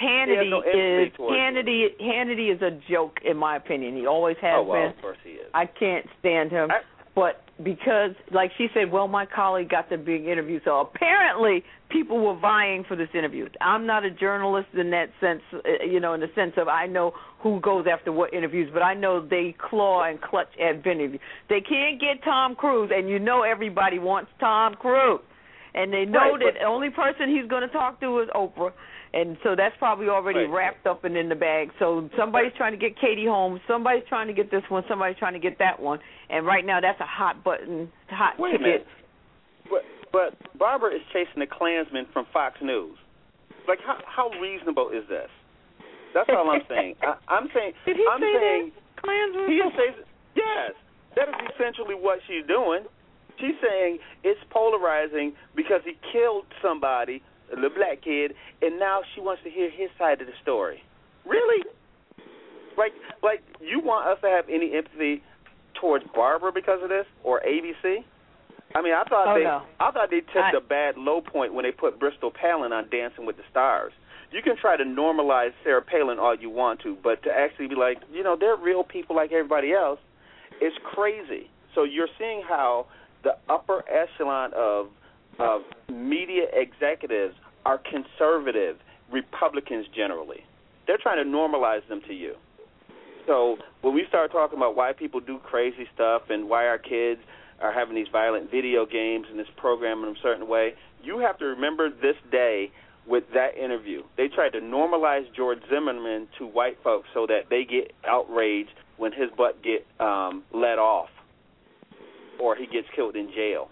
Hannity is a joke, in my opinion. He always has been. Of course he is. I can't stand him. But because, like she said, well, my colleague got the big interview, so apparently people were vying for this interview. I'm not a journalist in that sense, in the sense of I know who goes after what interviews, but I know they claw and clutch at interviews. They can't get Tom Cruise, and everybody wants Tom Cruise. And they know that the only person he's going to talk to is Oprah. And so that's probably already wrapped up and in the bag. So somebody's trying to get Katie Holmes. Somebody's trying to get this one. Somebody's trying to get that one. And right now that's a hot ticket. Wait a minute. But Barbara is chasing the Klansman from Fox News. Like, how reasonable is this? That's all I'm saying. I'm saying. Did he say that? Klansman? Yes. That is essentially what she's doing. She's saying it's polarizing because he killed somebody, the black kid, and now she wants to hear his side of the story. Really? Like you want us to have any empathy towards Barbara because of this, or ABC? I mean, I thought they took the bad low point when they put Bristol Palin on Dancing with the Stars. You can try to normalize Sarah Palin all you want to, but to actually be like, they're real people like everybody else, it's crazy. So you're seeing how the upper echelon of media executives are conservative Republicans generally. They're trying to normalize them to you. So when we start talking about why people do crazy stuff and why our kids are having these violent video games and this program in a certain way, you have to remember this day with that interview. They tried to normalize George Zimmerman to white folks so that they get outraged when his butt get let off or he gets killed in jail.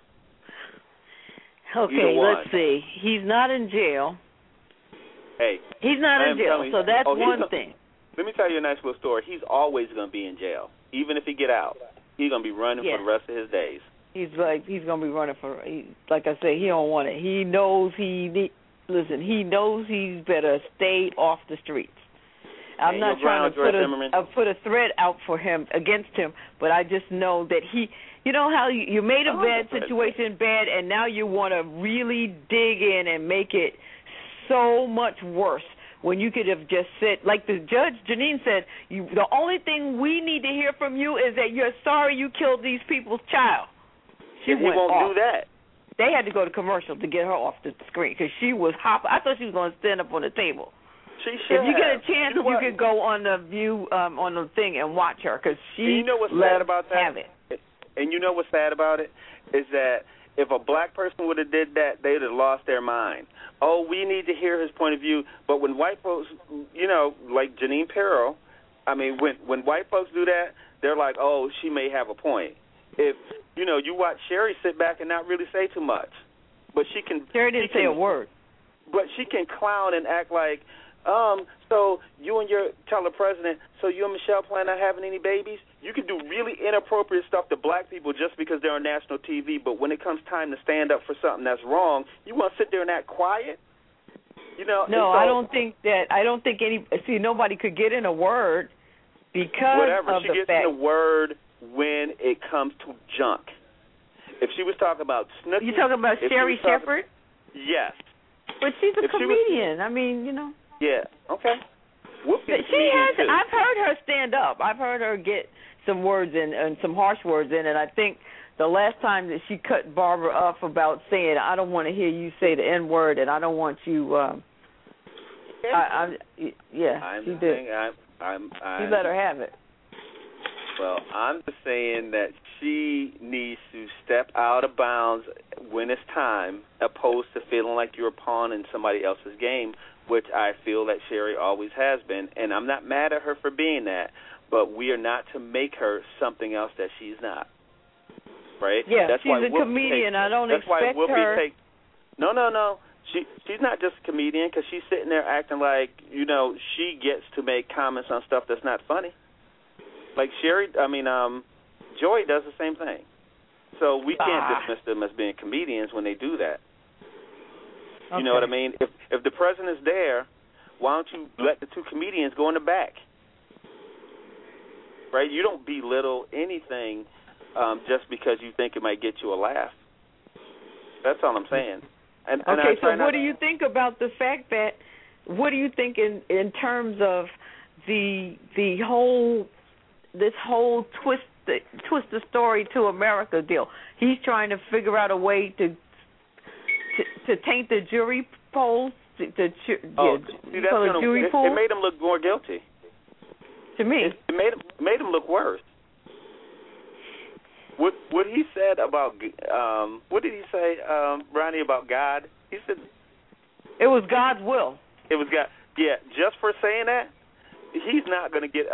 Okay, let's see. He's not in jail. Hey. He's not in jail, so that's one thing. Let me tell you a nice little story. He's always going to be in jail. Even if he get out, he's going to be running for the rest of his days. He's going to be running for, like I say, he don't want it. He knows he knows he's better stay off the streets. I'm not trying to put a threat out for him, against him, but I just know that you know how you made a bad situation bad, and now you want to really dig in and make it so much worse when you could have just said, like the judge, Janine said, the only thing we need to hear from you is that you're sorry you killed these people's child. He won't do that. They had to go to commercial to get her off the screen because she was hopping. I thought she was going to stand up on the table. If you get a chance, you could go on the View on the thing and watch her because she let have it. And you know what's sad about it is that if a black person would have did that, they would have lost their mind. Oh, we need to hear his point of view. But when white folks, you know, like Janine Pirro, I mean, when white folks do that, they're like, oh, she may have a point. If, you know, you watch Sherry sit back and not really say too much. But she can. Sherry didn't say a word. But she can clown and act like, so you and tell the president, so you and Michelle plan on having any babies? You can do really inappropriate stuff to black people just because they're on national TV, but when it comes time to stand up for something that's wrong, you want to sit there and act quiet? You know? No, I don't think nobody could get in a word because of she gets in a word when it comes to junk. If she was talking about Snooki. You talking about Sherry Shepherd? Yes. But she's a comedian. I mean, you know. Yeah, okay. I've heard her stand up. I've heard her get some words in and some harsh words in, and I think the last time that she cut Barbara up about saying, I don't want to hear you say the N-word and I don't want you, she did. She let her have it. Well, I'm just saying that she needs to step out of bounds when it's time, opposed to feeling like you're a pawn in somebody else's game, which I feel that Sherry always has been. And I'm not mad at her for being that, but we are not to make her something else that she's not. Right? Yeah, she's a comedian. I don't expect her. No. She's not just a comedian because she's sitting there acting like, you know, she gets to make comments on stuff that's not funny. Like Joy does the same thing. So we can't dismiss them as being comedians when they do that. Okay. You know what I mean? If the president's there, why don't you let the two comedians go in the back? Right? You don't belittle anything just because you think it might get you a laugh. That's all I'm saying. And so what do you think about the fact that, what do you think in terms of this whole twist the story to America deal? He's trying to figure out a way to taint the jury polls. It made him look more guilty. To me, it made him look worse. What he said about what did he say, Ronnie, about God? He said it was God's will. It was God. Yeah, just for saying that, he's not going to get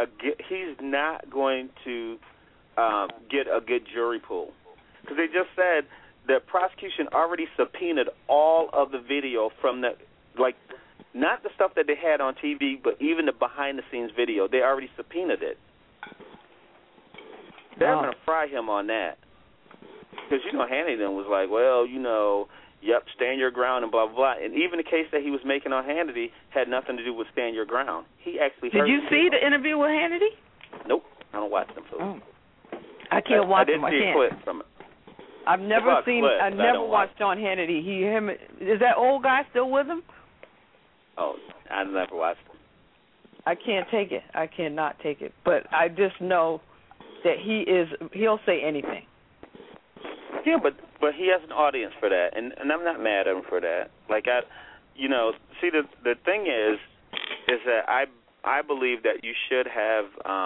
a good jury pool because they just said the prosecution already subpoenaed all of the video from not the stuff that they had on TV, but even the behind-the-scenes video. They already subpoenaed it. They're going to fry him on that. Because, Hannity was like, well, stand your ground and blah, blah, blah. And even the case that he was making on Hannity had nothing to do with stand your ground. He actually Did you see the interview with Hannity? Nope. I don't watch them. I can't watch them. I did see a clip from it. I've never watched John Hannity. Is that old guy still with him? Oh, I never watched him. I can't take it. I cannot take it. But I just know that he'll say anything. Yeah, but he has an audience for that, and I'm not mad at him for that. Like see the thing is that I believe that you should have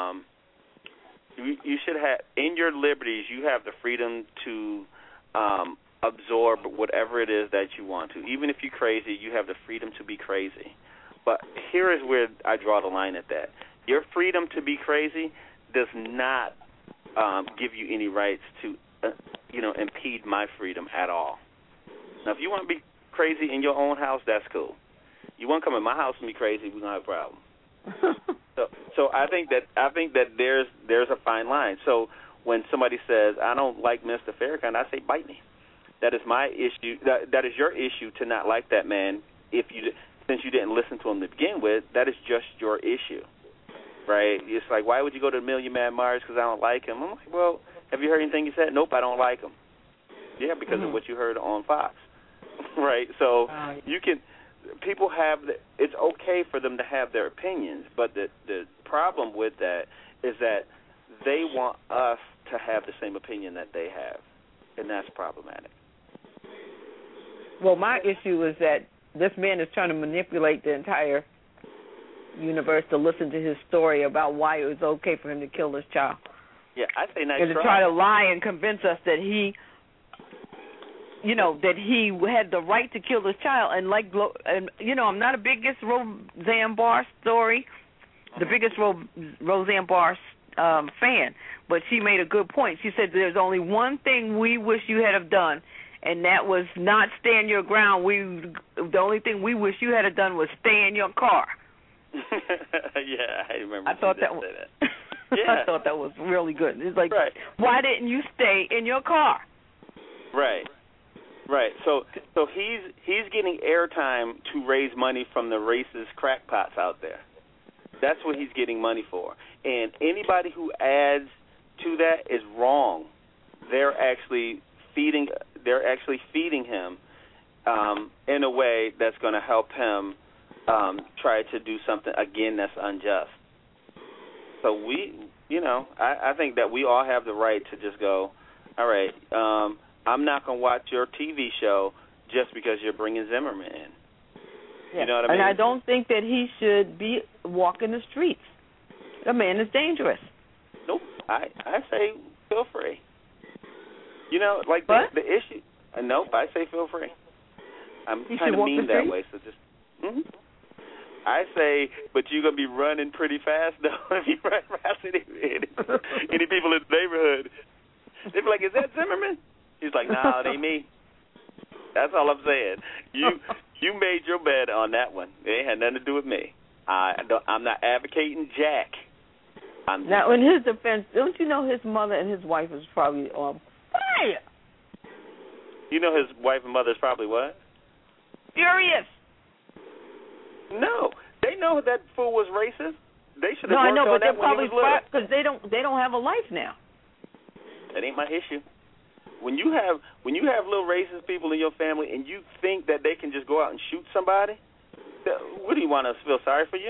in your liberties, you have the freedom to absorb whatever it is that you want to. Even if you're crazy, you have the freedom to be crazy. But here is where I draw the line at that. Your freedom to be crazy does not give you any rights to, impede my freedom at all. Now, if you want to be crazy in your own house, that's cool. You want to come in my house and be crazy, we're gonna have a problem. So I think that there's a fine line. So when somebody says I don't like Mr. Farrakhan, I say bite me. That is my issue. That is your issue to not like that man. Since you didn't listen to him to begin with, that is just your issue, right? It's like, why would you go to the Million Man March because I don't like him? I'm like, well, have you heard anything he said? Nope, I don't like him. Yeah, because of what you heard on Fox, right? So people have it's okay for them to have their opinions, but the problem with that is that they want us to have the same opinion that they have, and that's problematic. Well, my issue is that this man is trying to manipulate the entire universe to listen to his story about why it was okay for him to kill his child. Yeah, I say nice and to try to lie and convince us that he had the right to kill his child. And I'm not a biggest Roseanne Barr story, the biggest Roseanne Barr fan, but she made a good point. She said there's only one thing we wish you had have done, and that was not stand your ground. The only thing we wish you had have done was stay in your car. Yeah, I remember. I thought that was yeah. I thought that was really good. It's like, right. Why didn't you stay in your car? Right. So he's getting airtime to raise money from the racist crackpots out there. That's what he's getting money for. And anybody who adds to that is wrong. They're actually feeding him in a way that's going to help him try to do something again that's unjust. So I think that we all have the right to just go, all right, I'm not going to watch your TV show just because you're bringing Zimmerman in. Yeah. You know what I mean? And I don't think that he should be walking the streets. The man is dangerous. Nope. I say feel free. The issue. Nope, I say feel free. I'm kind of mean that way, so just. Mm-hmm. I say, but you're gonna be running pretty fast though if you run past any people in the neighborhood. They be like, "Is that Zimmerman?" He's like, "No, it ain't me." That's all I'm saying. You made your bed on that one. It ain't had nothing to do with me. I'm not advocating Jack. Now, in his defense, don't you know his mother and his wife is probably on fire? You know his wife and mother is probably what? Furious. No, they know that fool was racist. They should have worked on that. No, I know, but they're probably because they don't have a life now. That ain't my issue. When you have little racist people in your family and you think that they can just go out and shoot somebody, what do you want us to feel sorry for you?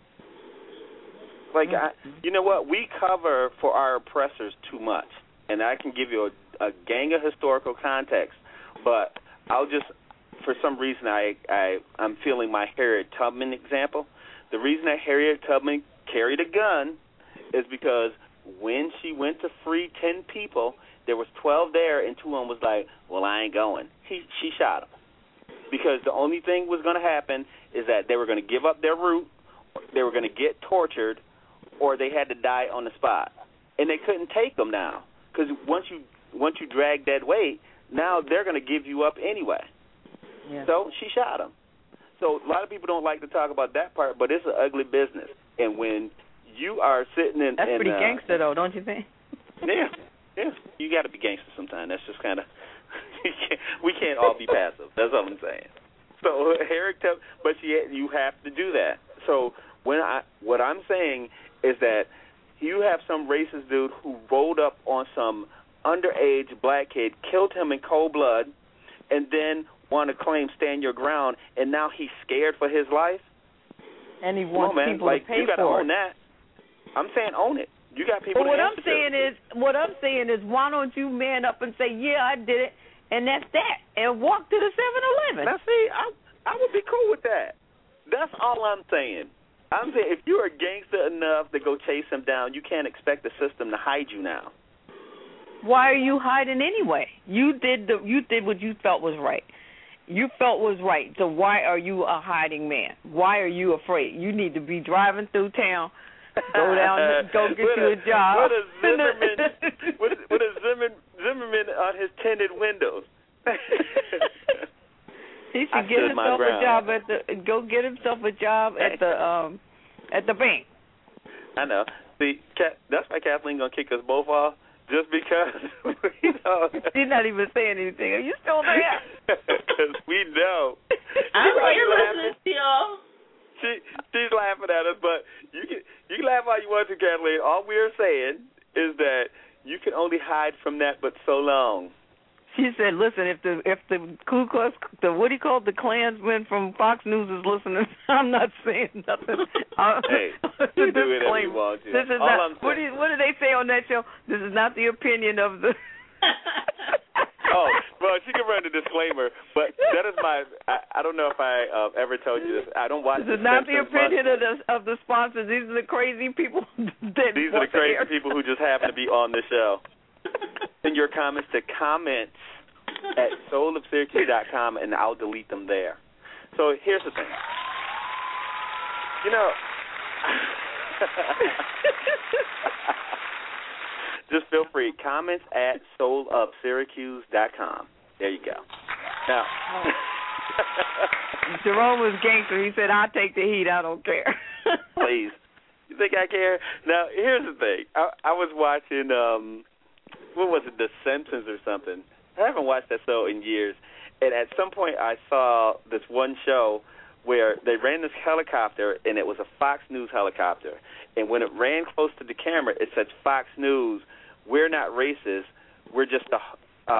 Like, you know what? We cover for our oppressors too much, and I can give you a gang of historical context, but I'll just. For some reason, I'm feeling my Harriet Tubman example. The reason that Harriet Tubman carried a gun is because when she went to free 10 people, there was 12 there, and 2 of them was like, well, I ain't going. She shot them. Because the only thing was going to happen is that they were going to give up their route, they were going to get tortured, or they had to die on the spot. And they couldn't take them now. Because once you drag dead weight, now they're going to give you up anyway. Yeah. So she shot him. So a lot of people don't like to talk about that part, but it's an ugly business. And when you are sitting in... That's pretty gangster, though, don't you think? Yeah. You got to be gangster sometimes. That's just kind of... we can't all be passive. That's all I'm saying. So Harriet Tubman... But you have to do that. So what I'm saying is that you have some racist dude who rolled up on some underage black kid, killed him in cold blood, and then... want to claim stand your ground, and now he's scared for his life. And he wants people to pay you gotta for own it. That. I'm saying own it. You got people. But what I'm saying is, why don't you man up and say, yeah, I did it, and that's that, and walk to the 7-Eleven? Now see, I would be cool with that. That's all I'm saying. I'm saying if you're a gangster enough to go chase him down, you can't expect the system to hide you now. Why are you hiding anyway? You did what you felt was right. You felt was right. So why are you a hiding man? Why are you afraid? You need to be driving through town, go down, go get you a job. With a Zimmerman on his tinted windows. He should get himself a job get himself a job at the bank. I know. See, that's why Kathleen gonna kick us both off. Just because, She's not even saying anything. Are you still there? Because we know. I'm here listening to y'all. She's laughing at us, but you can laugh all you want to, Kathleen. All we're saying is that you can only hide from that but so long. She said, "Listen, if the Ku Klux, the Klansman from Fox News is listening, I'm not saying nothing." Hey, you do it if you want to. This is all not. What do they say on that show? This is not the opinion of the. Oh, well, she can run the disclaimer, but that is my. I don't know if I ever told you this. I don't watch. This is not the opinion of the sponsors. These are the crazy people. These are the crazy people who just happen to be on the show. Send your comments to comments at soulofsyracuse.com, and I'll delete them there. So here's the thing. You know, just feel free. Comments at soulofsyracuse.com. There you go. Now, Jerome was gangster. He said, "I'll take the heat. I don't care." Please. You think I care? Now, here's the thing. I was watching, what was it, The Simpsons or something. I haven't watched that show in years. And at some point I saw this one show where they ran this helicopter, and it was a Fox News helicopter. And when it ran close to the camera, it said, "Fox News, we're not racist. We're just a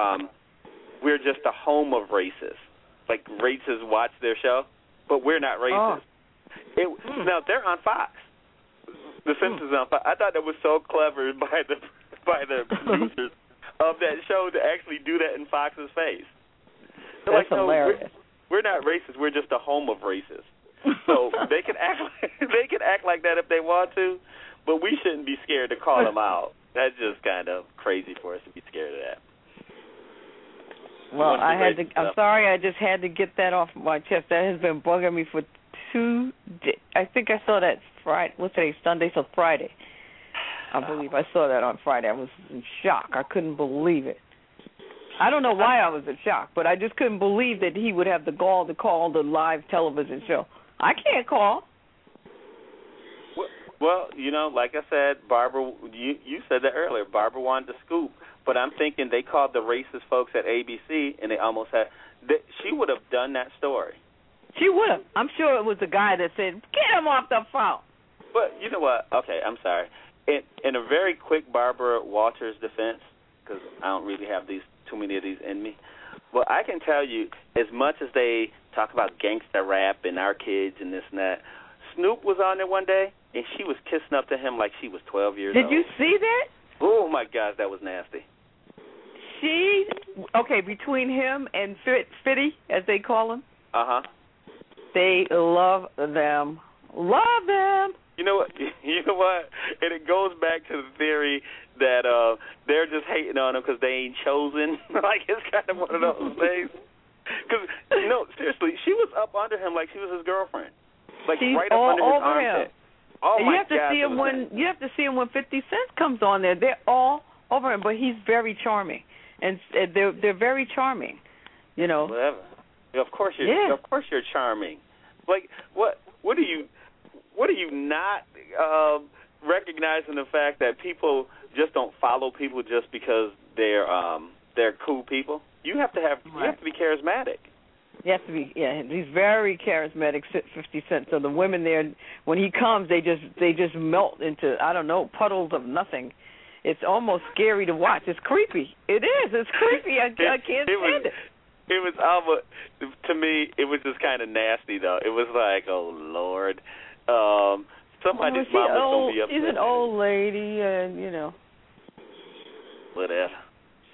home of racists." Like racists watch their show, but we're not racist. Oh. Now they're on Fox. The Simpsons on Fox. I thought that was so clever by the producers of that show to actually do that in Fox's face. They're That's like, hilarious. We're not racist. We're just a home of racists. So they can act like that if they want to, but we shouldn't be scared to call them out. That's just kind of crazy for us to be scared of that. Well, I'm sorry. I just had to get that off my chest. That has been bugging me for 2 days. I think I saw that Friday. What's today? Sunday, so Friday. I believe I saw that on Friday. I was in shock. I couldn't believe it. I don't know why I was in shock, but I just couldn't believe that he would have the gall to call the live television show. I can't call. Well, you know, like I said, Barbara, you said that earlier. Barbara wanted the scoop, but I'm thinking they called the racist folks at ABC, and they almost had. She would have done that story. She would have. I'm sure it was the guy that said, "Get him off the phone." But you know what? Okay, I'm sorry. In a very quick Barbara Walters defense, because I don't really have too many of these in me, well, I can tell you, as much as they talk about gangsta rap and our kids and this and that, Snoop was on there one day, and she was kissing up to him like she was 12 years old. Did you see that? Oh, my gosh, that was nasty. Between him and Fitty, as they call him, they love them. Love them. You know what? And it goes back to the theory that they're just hating on him because they ain't chosen. Like, it's kind of one of those things. Because, seriously, she was up under him like she was his girlfriend. Like, she's right up under his armpit. Oh, my God. You have to see him when 50 Cent comes on there. They're all over him, but he's very charming. And they're very charming, Whatever. Of course you're charming. Like, what do you not recognizing the fact that people just don't follow people just because they're cool people? You have to be charismatic. You have to be. Yeah, he's very charismatic, 50 Cent. So the women there, when he comes, they just melt into puddles of nothing. It's almost scary to watch. It's creepy. It is. It's creepy. I can't stand it. It was almost, to me, it was just kind of nasty though. It was like, oh Lord. Somebody's mama's going to be upset. She's an old lady, and, Whatever.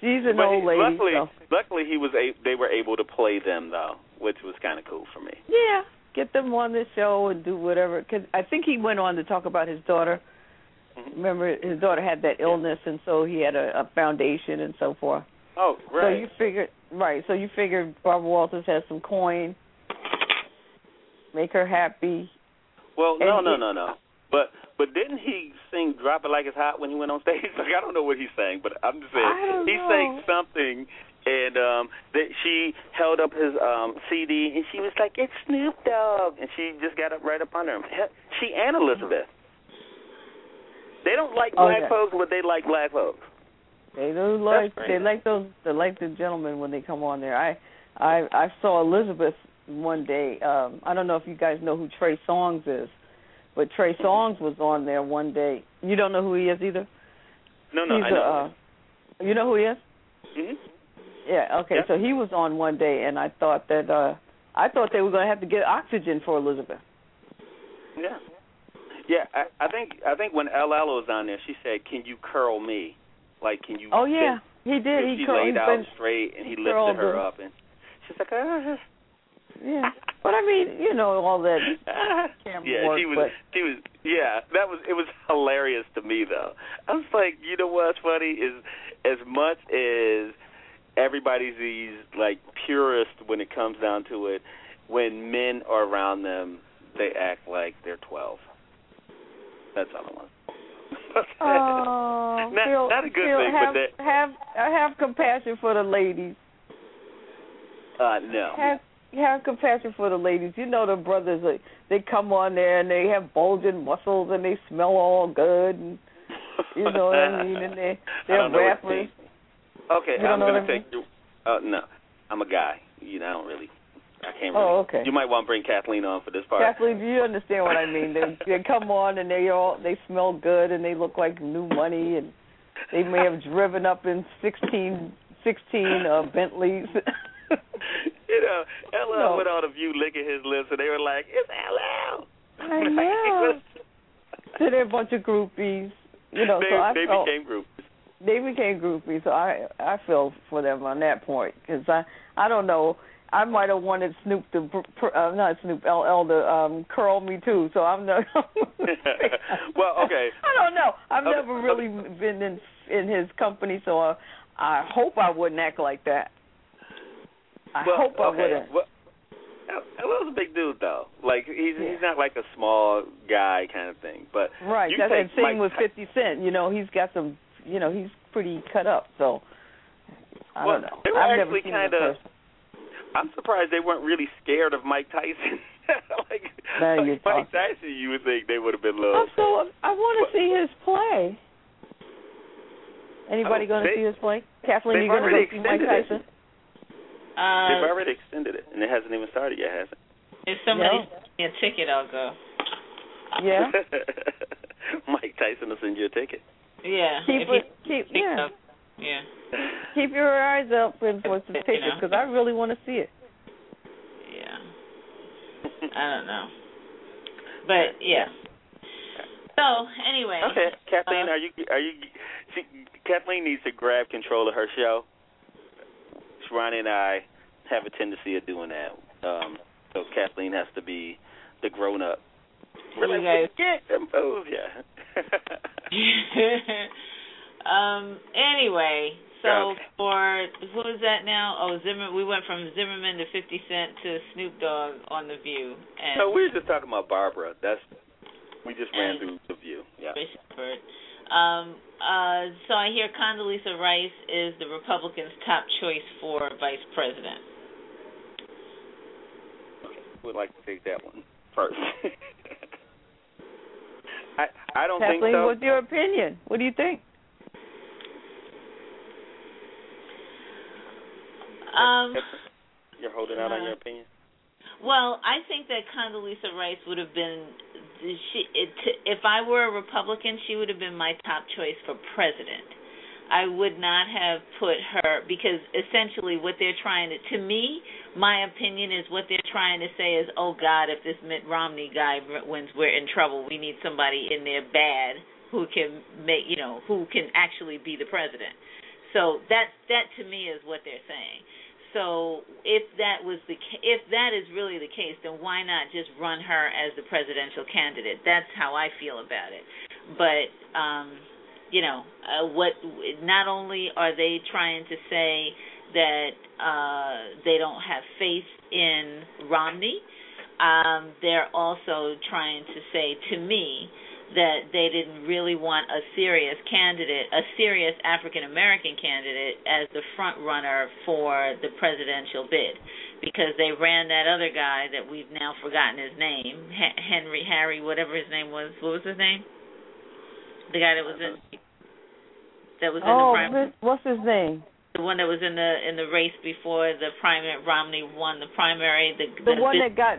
She's an old lady. Luckily, they were able to play them though, which was kind of cool for me. Yeah, get them on the show and do whatever. Because I think he went on to talk about his daughter. Mm-hmm. Remember, his daughter had that illness, and so he had a foundation and so forth. Oh, right. So you figured Barbara Walters has some coin, make her happy. Well, no. But didn't he sing "Drop It Like It's Hot" when he went on stage? Like, I don't know what he's saying, but I'm just saying he sang something, and that she held up his CD, and she was like, "It's Snoop Dogg," and she just got up right up under him. She and Elizabeth. They don't like black folks, but they like black folks. They do like the gentlemen when they come on there. I saw Elizabeth one day. I don't know if you guys know who Trey Songz is. But Trey Songz was on there one day. You don't know who he is either? No, I know. You know who he is? Mm-hmm. Yeah, okay. Yeah. So he was on one day, and I thought they were going to have to get oxygen for Elizabeth. Yeah. Yeah, I think when LL was on there, she said, "Can you curl me?" Like, can you... Oh, yeah, he did. She laid out straight, and he lifted her up, and she's like, Yeah, but I mean, you know, all that camera work. She was. Yeah, it was hilarious to me though. I was like, you know what's funny is, as much as everybody's these like purists when it comes down to it, when men are around them, they act like they're 12. That's all I want. Oh, not a good thing, but have compassion for the ladies. No. Have compassion for the ladies. You know the brothers, they come on there and they have bulging muscles and they smell all good. And, you know what I mean? And they're rappers. Okay, I'm going to take you. No, I'm a guy. You know, I can't really. Oh, okay. You might want to bring Kathleen on for this part. Kathleen, do you understand what I mean? They come on and they smell good and they look like new money and they may have driven up in 16 Bentleys. You know, LL went on a View licking his lips, and they were like, "It's LL." I know. So they're a bunch of groupies. You know, they became groupies. They became groupies, so I feel for them on that point because I don't know. I might have wanted Snoop to not Snoop LL to curl me too. So I'm not. Well, okay. I don't know. I've never really been in his company, so I hope I wouldn't act like that. I hope I wouldn't. Well, LL's a big dude, though. Like, he's not like a small guy kind of thing. But right, that's the same with 50 Cent. You know, he's got some, you know, he's pretty cut up, so I don't know. They were I've actually never seen him. I'm surprised they weren't really scared of Mike Tyson. Mike Tyson, you would think they would have been low. So I want to see his play. Anybody going to see his play? Kathleen, you going to go see Mike Tyson? They've already extended it, and it hasn't even started yet, has it? If somebody sends me a ticket, I'll go. Yeah. Mike Tyson will send you a ticket. Yeah. Keep your eyes open for some tickets because I really want to see it. Yeah. I don't know, but yeah. So anyway. Okay, Kathleen, are you? See, Kathleen needs to grab control of her show. Ronnie and I have a tendency of doing that. So Kathleen has to be the grown-up. We're like, get them fools, Anyway, so for, who is that now? Oh, we went from Zimmerman to 50 Cent to Snoop Dogg on The View. And no, we were just talking about Barbara. We just ran through The View. Yeah. So I hear Condoleezza Rice is the Republicans' top choice for vice president. Okay, we'd like to take that one first. I don't think so. Kathleen, what's your opinion? What do you think? You're holding out on your opinion? Well, I think that Condoleezza Rice would have been, if I were a Republican, she would have been my top choice for president. I would not have put her, because essentially what they're trying to me, my opinion is what they're trying to say is, oh God, if this Mitt Romney guy wins, we're in trouble. We need somebody in there bad who can who can actually be the president. So that to me is what they're saying. So if that is really the case, then why not just run her as the presidential candidate? That's how I feel about it. But not only are they trying to say that they don't have faith in Romney, they're also trying to say to me that they didn't really want a serious candidate, a serious African-American candidate as the front runner for the presidential bid, because they ran that other guy that we've now forgotten his name, Harry, whatever his name was. What was his name? The guy that was in the primary. What's his name? The one that was in the race before the primary. Romney won the primary. The one that got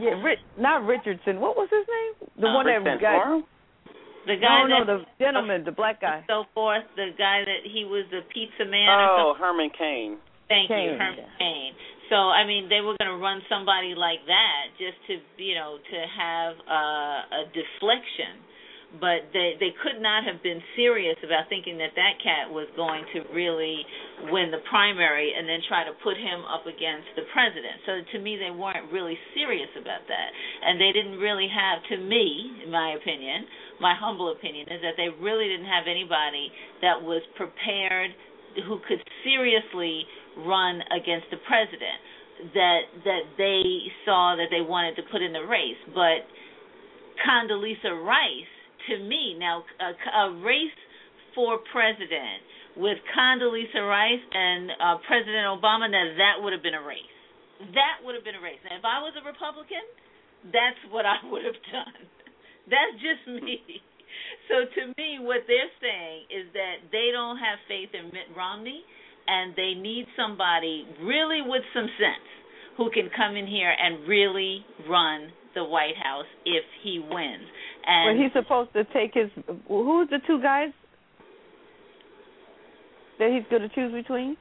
not Richardson. What was his name? The one that got. The guy the gentleman, the black guy. So forth. The guy that he was the pizza man. Oh, Herman Cain. Thank you, Herman Cain. So I mean, they were going to run somebody like that just to to have a deflection. But they could not have been serious about thinking that cat was going to really win the primary and then try to put him up against the president. So to me, they weren't really serious about that. And they didn't really have, to me, in my opinion, my humble opinion, is that they really didn't have anybody that was prepared who could seriously run against the president that they saw that they wanted to put in the race. But Condoleezza Rice, to me, now a race for president with Condoleezza Rice and President Obama, now that would have been a race. That would have been a race. Now, if I was a Republican, that's what I would have done. That's just me. So to me, what they're saying is that they don't have faith in Mitt Romney, and they need somebody really with some sense who can come in here and really run the White House if he wins. And he's supposed to take who's the two guys that he's going to choose between?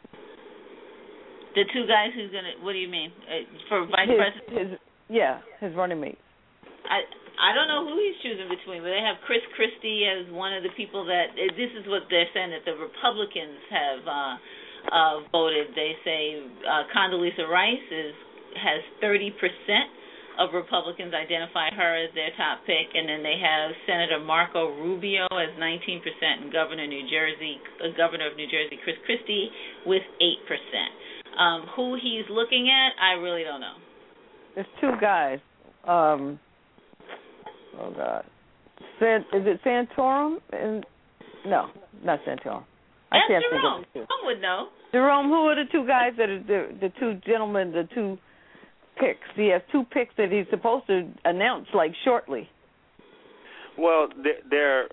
The two guys who's going to, what do you mean? For vice president? His running mates. I don't know who he's choosing between, but they have Chris Christie as one of the people that, this is what they're saying, that the Republicans have voted. They say Condoleezza Rice has 30% of Republicans identify her as their top pick, and then they have Senator Marco Rubio as 19%, and Governor of New Jersey Chris Christie with 8%. Who he's looking at, I really don't know. There's two guys. Oh God, is it Santorum? No, not Santorum. I can't think of it. Jerome would know. Jerome, who are the two guys that are the two gentlemen, the two picks? He has two picks that he's supposed to announce shortly. Well, they're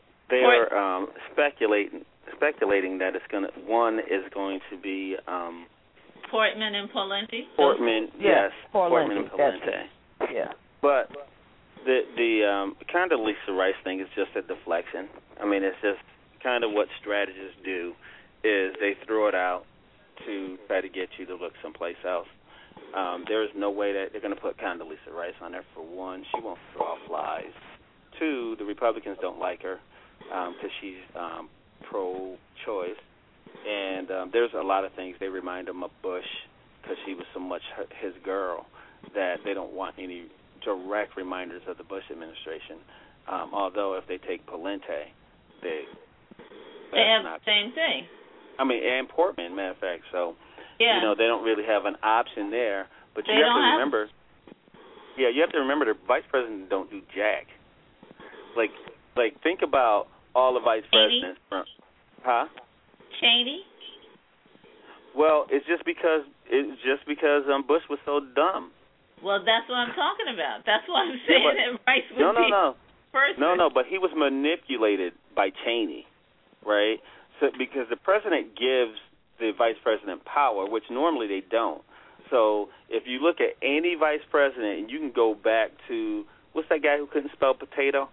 speculating that one is going to be Portman and Pawlenty. Portman, yes, Portman and Pawlenty. Yeah, but the Condoleezza Rice thing is just a deflection. I mean, it's just kind of what strategists do, is they throw it out to try to get you to look someplace else. There is no way that they're going to put Condoleezza Rice on there. For one, she won't draw flies. Two, the Republicans don't like her because she's pro-choice. And there's a lot of things they remind them of Bush because she was so much his girl that they don't want any direct reminders of the Bush administration. Although if they take Pawlenty, they have the same thing. I mean, and Portman, matter of fact. So, yeah. They don't really have an option there. But you have to remember, you have to remember the vice president don't do jack. Like think about all the vice presidents from, Cheney? Well, it's just because Bush was so dumb. Well, that's what I'm talking about. That's what I'm saying. That Rice would be person. No, but he was manipulated by Cheney, right? So because the president gives the vice president power, which normally they don't. So if you look at any vice president, and you can go back to, what's that guy who couldn't spell potato?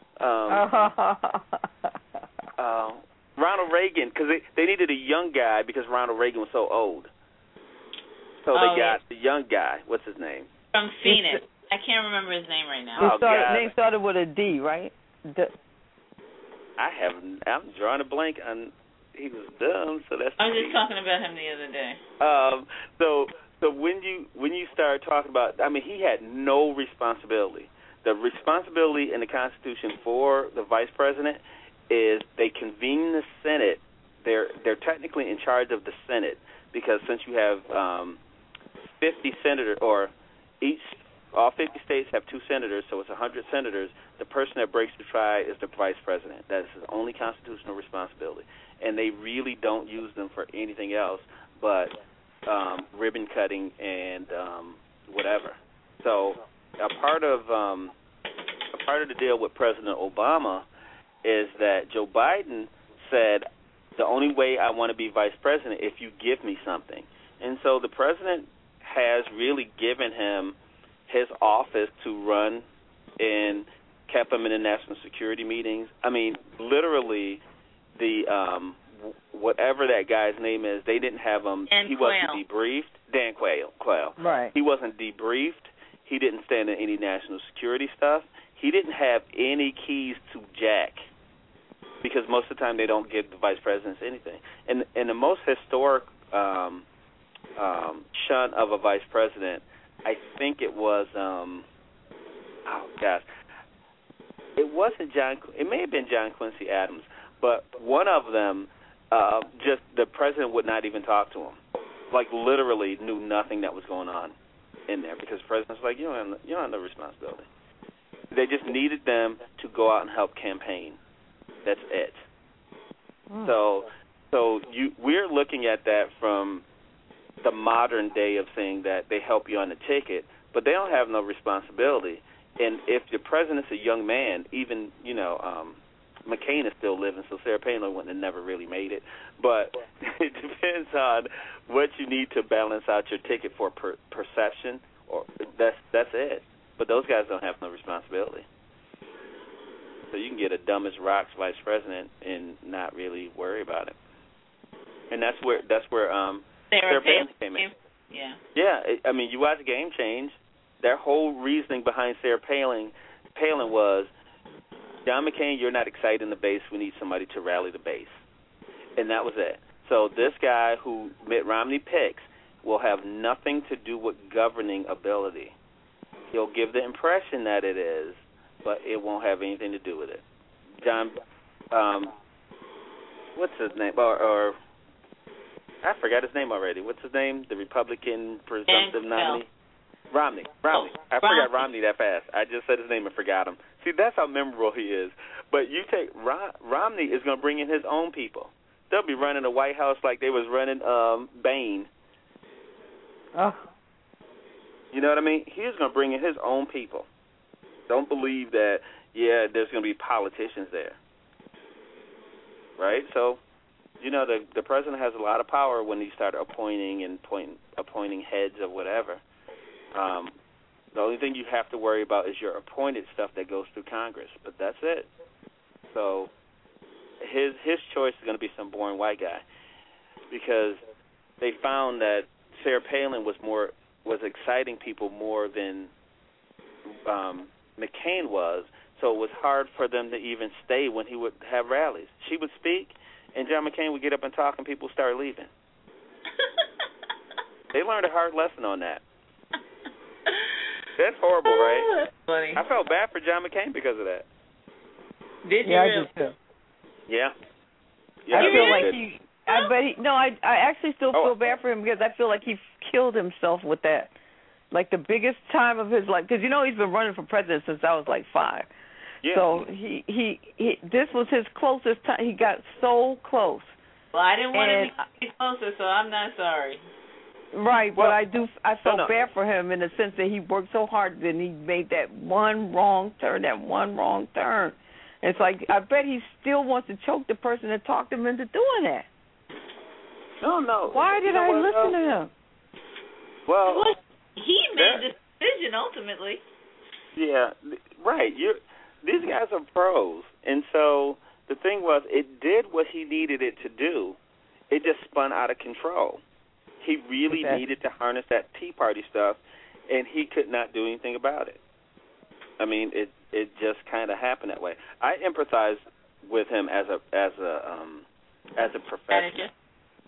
Ronald Reagan, because they needed a young guy because Ronald Reagan was so old. So they got the young guy. What's his name? From Phoenix. I can't remember his name right now. Name started with a D, right? I'm drawing a blank on. He was dumb. So that's. I was just talking about him the other day. So when you start talking about, I mean, he had no responsibility. The responsibility in the Constitution for the vice president is they convene the Senate. They're technically in charge of the Senate because since you have 50 senators, or all 50 states have 2 senators, so it's 100 senators. The person that breaks the tie is the vice president. That is his only constitutional responsibility, and they really don't use them for anything else but ribbon cutting and whatever. So a part of the deal with President Obama is that Joe Biden said, the only way I want to be vice president if you give me something. And so the president has really given him his office to run and kept him in the national security meetings. I mean, literally, the whatever that guy's name is, they didn't have him. He wasn't debriefed. Dan Quayle. Right. He wasn't debriefed. He didn't stand in any national security stuff. He didn't have any keys to jack because most of the time they don't give the vice presidents anything. And the most historic shunt of a vice president, I think it was, it wasn't John. It may have been John Quincy Adams, but one of them, just the president would not even talk to him. Like literally knew nothing that was going on in there because the president was like, you don't have no responsibility. They just needed them to go out and help campaign. That's it. So we're looking at that from the modern day of saying that they help you on the ticket, but they don't have no responsibility. And if the president's a young man, even, McCain is still living, so Sarah Palin wouldn't have never really made it. But it depends on what you need to balance out your ticket for perception. Or that's it. But those guys don't have no responsibility. So you can get a dumb as rocks vice president and not really worry about it. And that's where Sarah Palin came in. Yeah. Yeah, I mean, you watch Game Change. Their whole reasoning behind Sarah Palin was, John McCain, you're not exciting the base. We need somebody to rally the base. And that was it. So this guy who Mitt Romney picks will have nothing to do with governing ability. He'll give the impression that it is, but it won't have anything to do with it. John, what's his name? Or I forgot his name already. What's his name? The Republican presumptive nominee? Romney. I forgot Romney that fast. I just said his name and forgot him. See, that's how memorable he is. But you take Romney is going to bring in his own people. They'll be running the White House like they was running Bain. Oh. You know what I mean? He's going to bring in his own people. Don't believe that, there's going to be politicians there. Right? So, the president has a lot of power when he started appointing heads of whatever. The only thing you have to worry about is your appointed stuff that goes through Congress, but that's it. So his choice is going to be some boring white guy because they found that Sarah Palin was exciting people more than McCain was, so it was hard for them to even stay when he would have rallies. She would speak, and John McCain would get up and talk, and people start leaving. They learned a hard lesson on that. That's horrible, right? That's funny. I felt bad for John McCain because of that. Did you Yeah, really? I just feel. Yeah. I feel like did. I actually still feel bad for him because I feel like he killed himself with that. Like the biggest time of his life, because he's been running for president since I was like 5. Yeah. So he this was his closest time. He got so close. Well, I didn't want him to be closer, so I'm not sorry. Right, Well, but I felt no. bad for him in the sense that he worked so hard and he made that one wrong turn. It's like, I bet he still wants to choke the person that talked him into doing that. No. Why did I listen to him? Well, he made the decision ultimately. Yeah, right. These guys are pros, and so the thing was, it did what he needed it to do. It just spun out of control. He really needed to harness that Tea Party stuff, and he could not do anything about it. I mean, it just kind of happened that way. I empathize with him as a professional.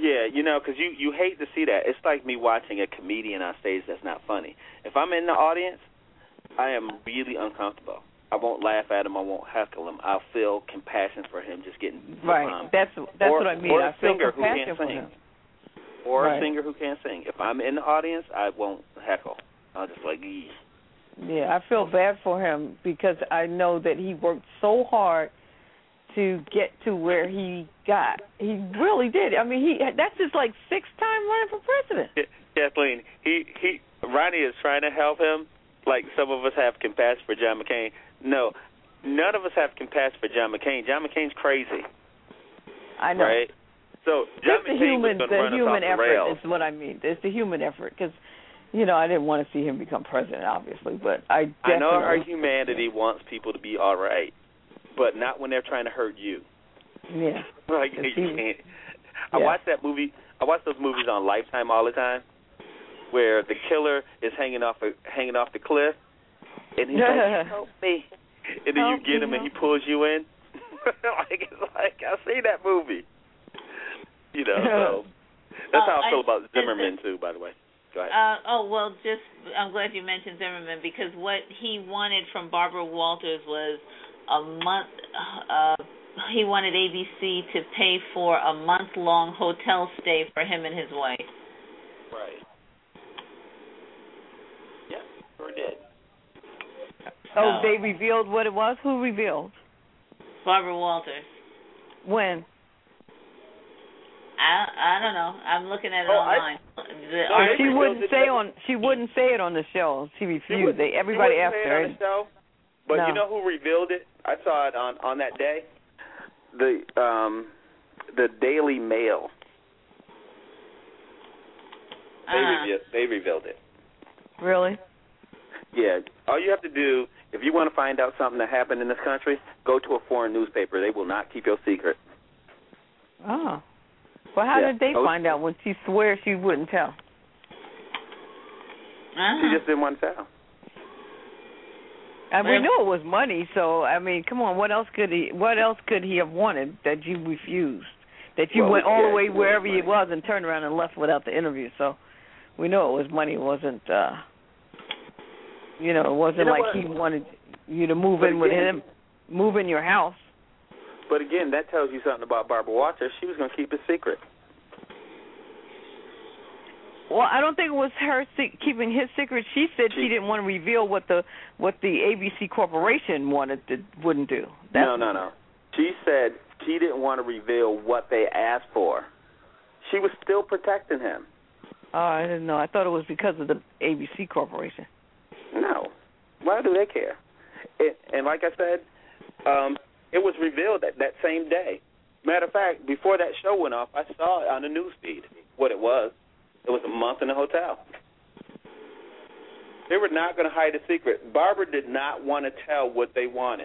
Yeah, because you hate to see that. It's like me watching a comedian on stage that's not funny. If I'm in the audience, I am really uncomfortable. I won't laugh at him. I won't heckle him. I'll feel compassion for him just getting right. That's what I mean. Or I feel singer who compassion can't for sing. him. Or right. a singer who can't sing. If I'm in the audience, I won't heckle. I'll just like, eesh. Yeah, I feel bad for him because I know that he worked so hard to get to where he got. He really did. I mean, that's just like 6-time running for president. Kathleen, Ronnie is trying to help him like some of us have compassion for John McCain. No, none of us have compassion for John McCain. John McCain's crazy. I know. Right? So John McCain was going to run us off the rails. Is what I mean. It's the human effort because, I didn't want to see him become president, obviously, but I know our humanity wants people to be all right, but not when they're trying to hurt you. Yeah. Like, you can't. I watch that movie. I watch those movies on Lifetime all the time, where the killer is hanging off the cliff, and he's like, "Help me!" And then you get him, and he pulls you in. It's like I've seen that movie. So that's how I feel about Zimmerman too. By the way, go ahead. I'm glad you mentioned Zimmerman because what he wanted from Barbara Walters was a month. He wanted ABC to pay for a month-long hotel stay for him and his wife. Right. Yeah, sure did. Oh, they revealed what it was? Who revealed? Barbara Walters. When? I don't know. I'm looking at it online. She wouldn't say it on the show. She refused. Everybody asked her. On the show, but no. You know who revealed it? I saw it on that day. The Daily Mail. They revealed it. Really? Yeah. All you have to do, if you want to find out something that happened in this country, go to a foreign newspaper. They will not keep your secret. Oh. Well, how did they find out when she swears she wouldn't tell? She just didn't want to tell. And we knew it was money, so I mean, come on, what else could he have wanted that you refused? That you went all the way wherever he was and turned around and left without the interview. So we know it was money. It wasn't it wasn't like he wanted you to move in with him, move in your house. But again, that tells you something about Barbara Walters. She was going to keep it secret. Well, I don't think it was her keeping his secret. She said she didn't want to reveal what the ABC Corporation wouldn't do. No. She said she didn't want to reveal what they asked for. She was still protecting him. Oh, I didn't know. I thought it was because of the ABC Corporation. No. Why do they care? And like I said, it was revealed that same day. Matter of fact, before that show went off, I saw it on the news feed, what it was. It was a month in a hotel. They were not going to hide a secret. Barbara did not want to tell what they wanted.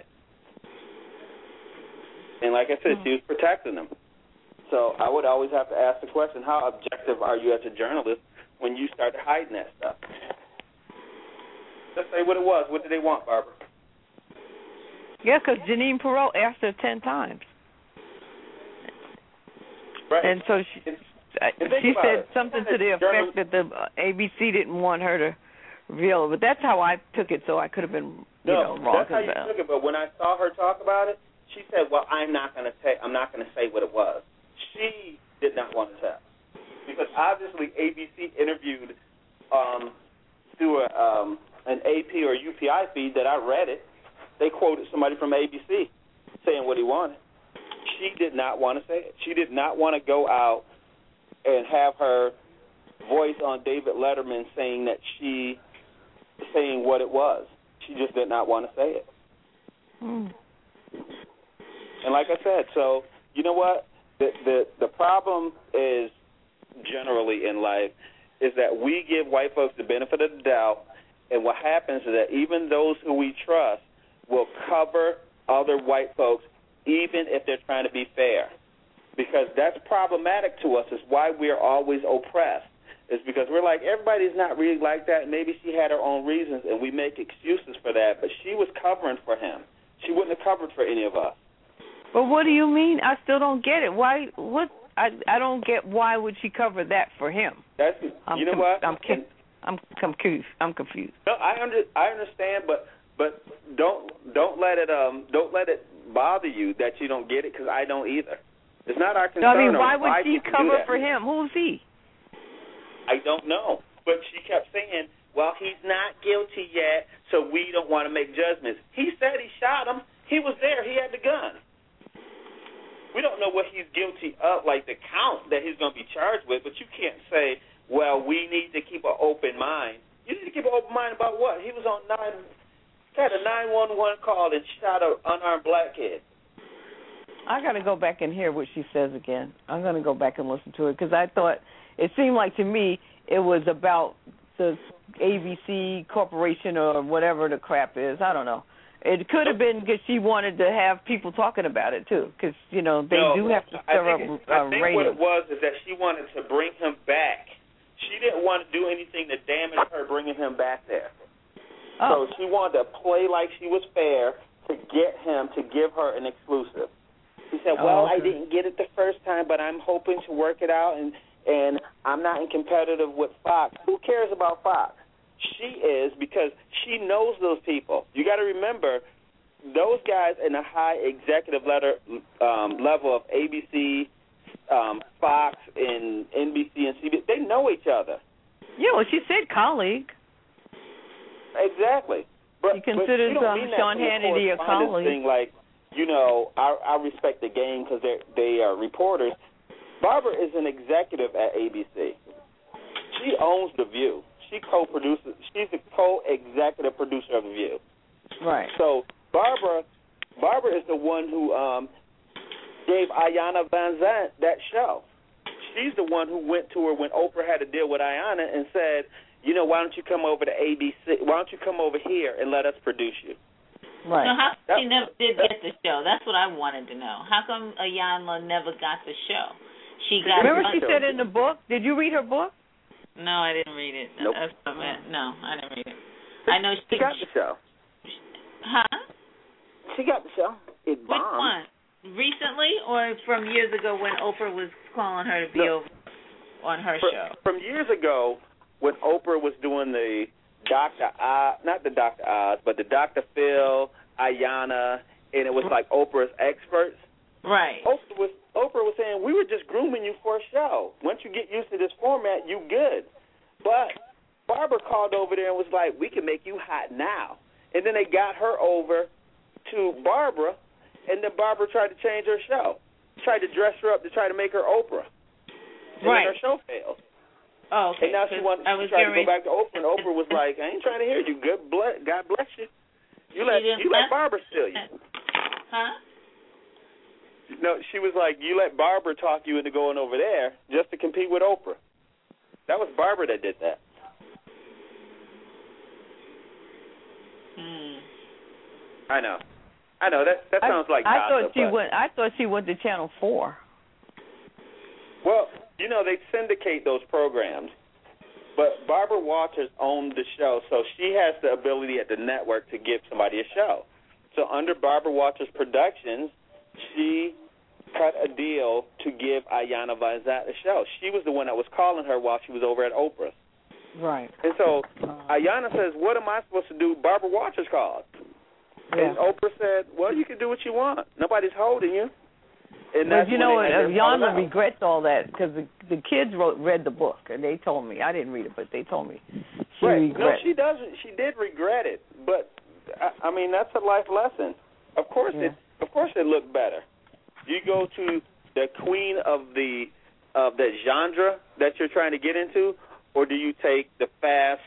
And like I said, she was protecting them. So I would always have to ask the question, how objective are you as a journalist when you start hiding that stuff? Let's say what it was. What did they want, Barbara? Yeah, because Janine Perot asked her 10 times. Right. And so she said something to the effect that the ABC didn't want her to reveal it. But that's how I took it, so I could have been wrong. That's how you took it. But when I saw her talk about it, she said, "Well, I'm not going to say what it was." She did not want to tell because obviously ABC interviewed through an AP or UPI feed that I read it. They quoted somebody from ABC saying what he wanted. She did not want to say it. She did not want to go out and have her voice on David Letterman saying what it was. She just did not want to say it. And like I said, so you know what? The problem is generally in life is that we give white folks the benefit of the doubt, and what happens is that even those who we trust will cover other white folks even if they're trying to be fair. Because that's problematic to us. It's why we're always oppressed. It's because we're like, everybody's not really like that. Maybe she had her own reasons, and we make excuses for that. But she was covering for him. She wouldn't have covered for any of us. But what do you mean? I still don't get it. Why? What? I don't get why would she cover that for him? That's you know what? I'm confused. No, I understand, but don't let it bother you that you don't get it, because I don't either. It's not our concern. No, I mean, why would she cover for him? Who's he? I don't know, but she kept saying, well, he's not guilty yet, so we don't want to make judgments. He said he shot him. He was there. He had the gun. We don't know what he's guilty of, like the count that he's going to be charged with, but you can't say, well, we need to keep an open mind. You need to keep an open mind about what? He was on had a 911 call and shot an unarmed black kid. I got to go back and hear what she says again. I'm going to go back and listen to it, because I thought, it seemed like to me it was about the ABC Corporation or whatever the crap is. I don't know. It could have been because she wanted to have people talking about it, too, because, they do have to stir up ratings. I think what it was is that she wanted to bring him back. She didn't want to do anything to damage her bringing him back there. Oh. So she wanted to play like she was fair to get him to give her an exclusive. She said, well, I didn't get it the first time, but I'm hoping to work it out, and I'm not in competitive with Fox. Who cares about Fox? She is, because she knows those people. You got to remember, those guys in the high executive level of ABC, Fox, and NBC and CBS, they know each other. Yeah, well, she said colleague. Exactly. But she considers Sean Hannity a colleague. Thing like, I respect the game because they are reporters. Barbara is an executive at ABC. She owns The View. She's the co-executive producer of The View. Right. So Barbara is the one who gave Ayanna Van Zandt that show. She's the one who went to her when Oprah had to deal with Ayanna and said, why don't you come over to ABC? Why don't you come over here and let us produce you? Right. So how come she never did get the show? That's what I wanted to know. How come Ayanna never got the show? Remember she said in the book? Did you read her book? No, I didn't read it. Nope. No, I didn't read it. I know she got the show. Huh? She got the show. It bombed. Which one? Recently or from years ago when Oprah was calling her to be over on her show? From years ago when Oprah was doing the Dr. Oz, not the Dr. Oz, but the Dr. Phil, Ayanna, and it was like Oprah's experts. Right. Oprah was saying, we were just grooming you for a show. Once you get used to this format, you good. But Barbara called over there and was like, we can make you hot now. And then they got her over to Barbara, and then Barbara tried to change her show, tried to dress her up to try to make her Oprah. And then her show failed. Oh, okay. And now she tried to go back to Oprah, and Oprah was like, I ain't trying to hear you. God bless you. You let Barbara steal you. Huh? No, she was like, you let Barbara talk you into going over there just to compete with Oprah. That was Barbara that did that. I know. That sounds like gossip. I thought she went to Channel 4. Well, they syndicate those programs. But Barbara Walters owned the show, so she has the ability at the network to give somebody a show. So under Barbara Walters Productions, she cut a deal to give Ayanna Van Zandt a show. She was the one that was calling her while she was over at Oprah. Right. And so Ayanna says, what am I supposed to do? Barbara Walters called. Yeah. And Oprah said, well, you can do what you want. Nobody's holding you. And but Ayanna regrets all that because the kids read the book, and they told me. I didn't read it, but they told me. No, she doesn't. She did regret it. But, I mean, that's a life lesson. Of course it looked better. You go to the queen of the genre that you're trying to get into, or do you take the fast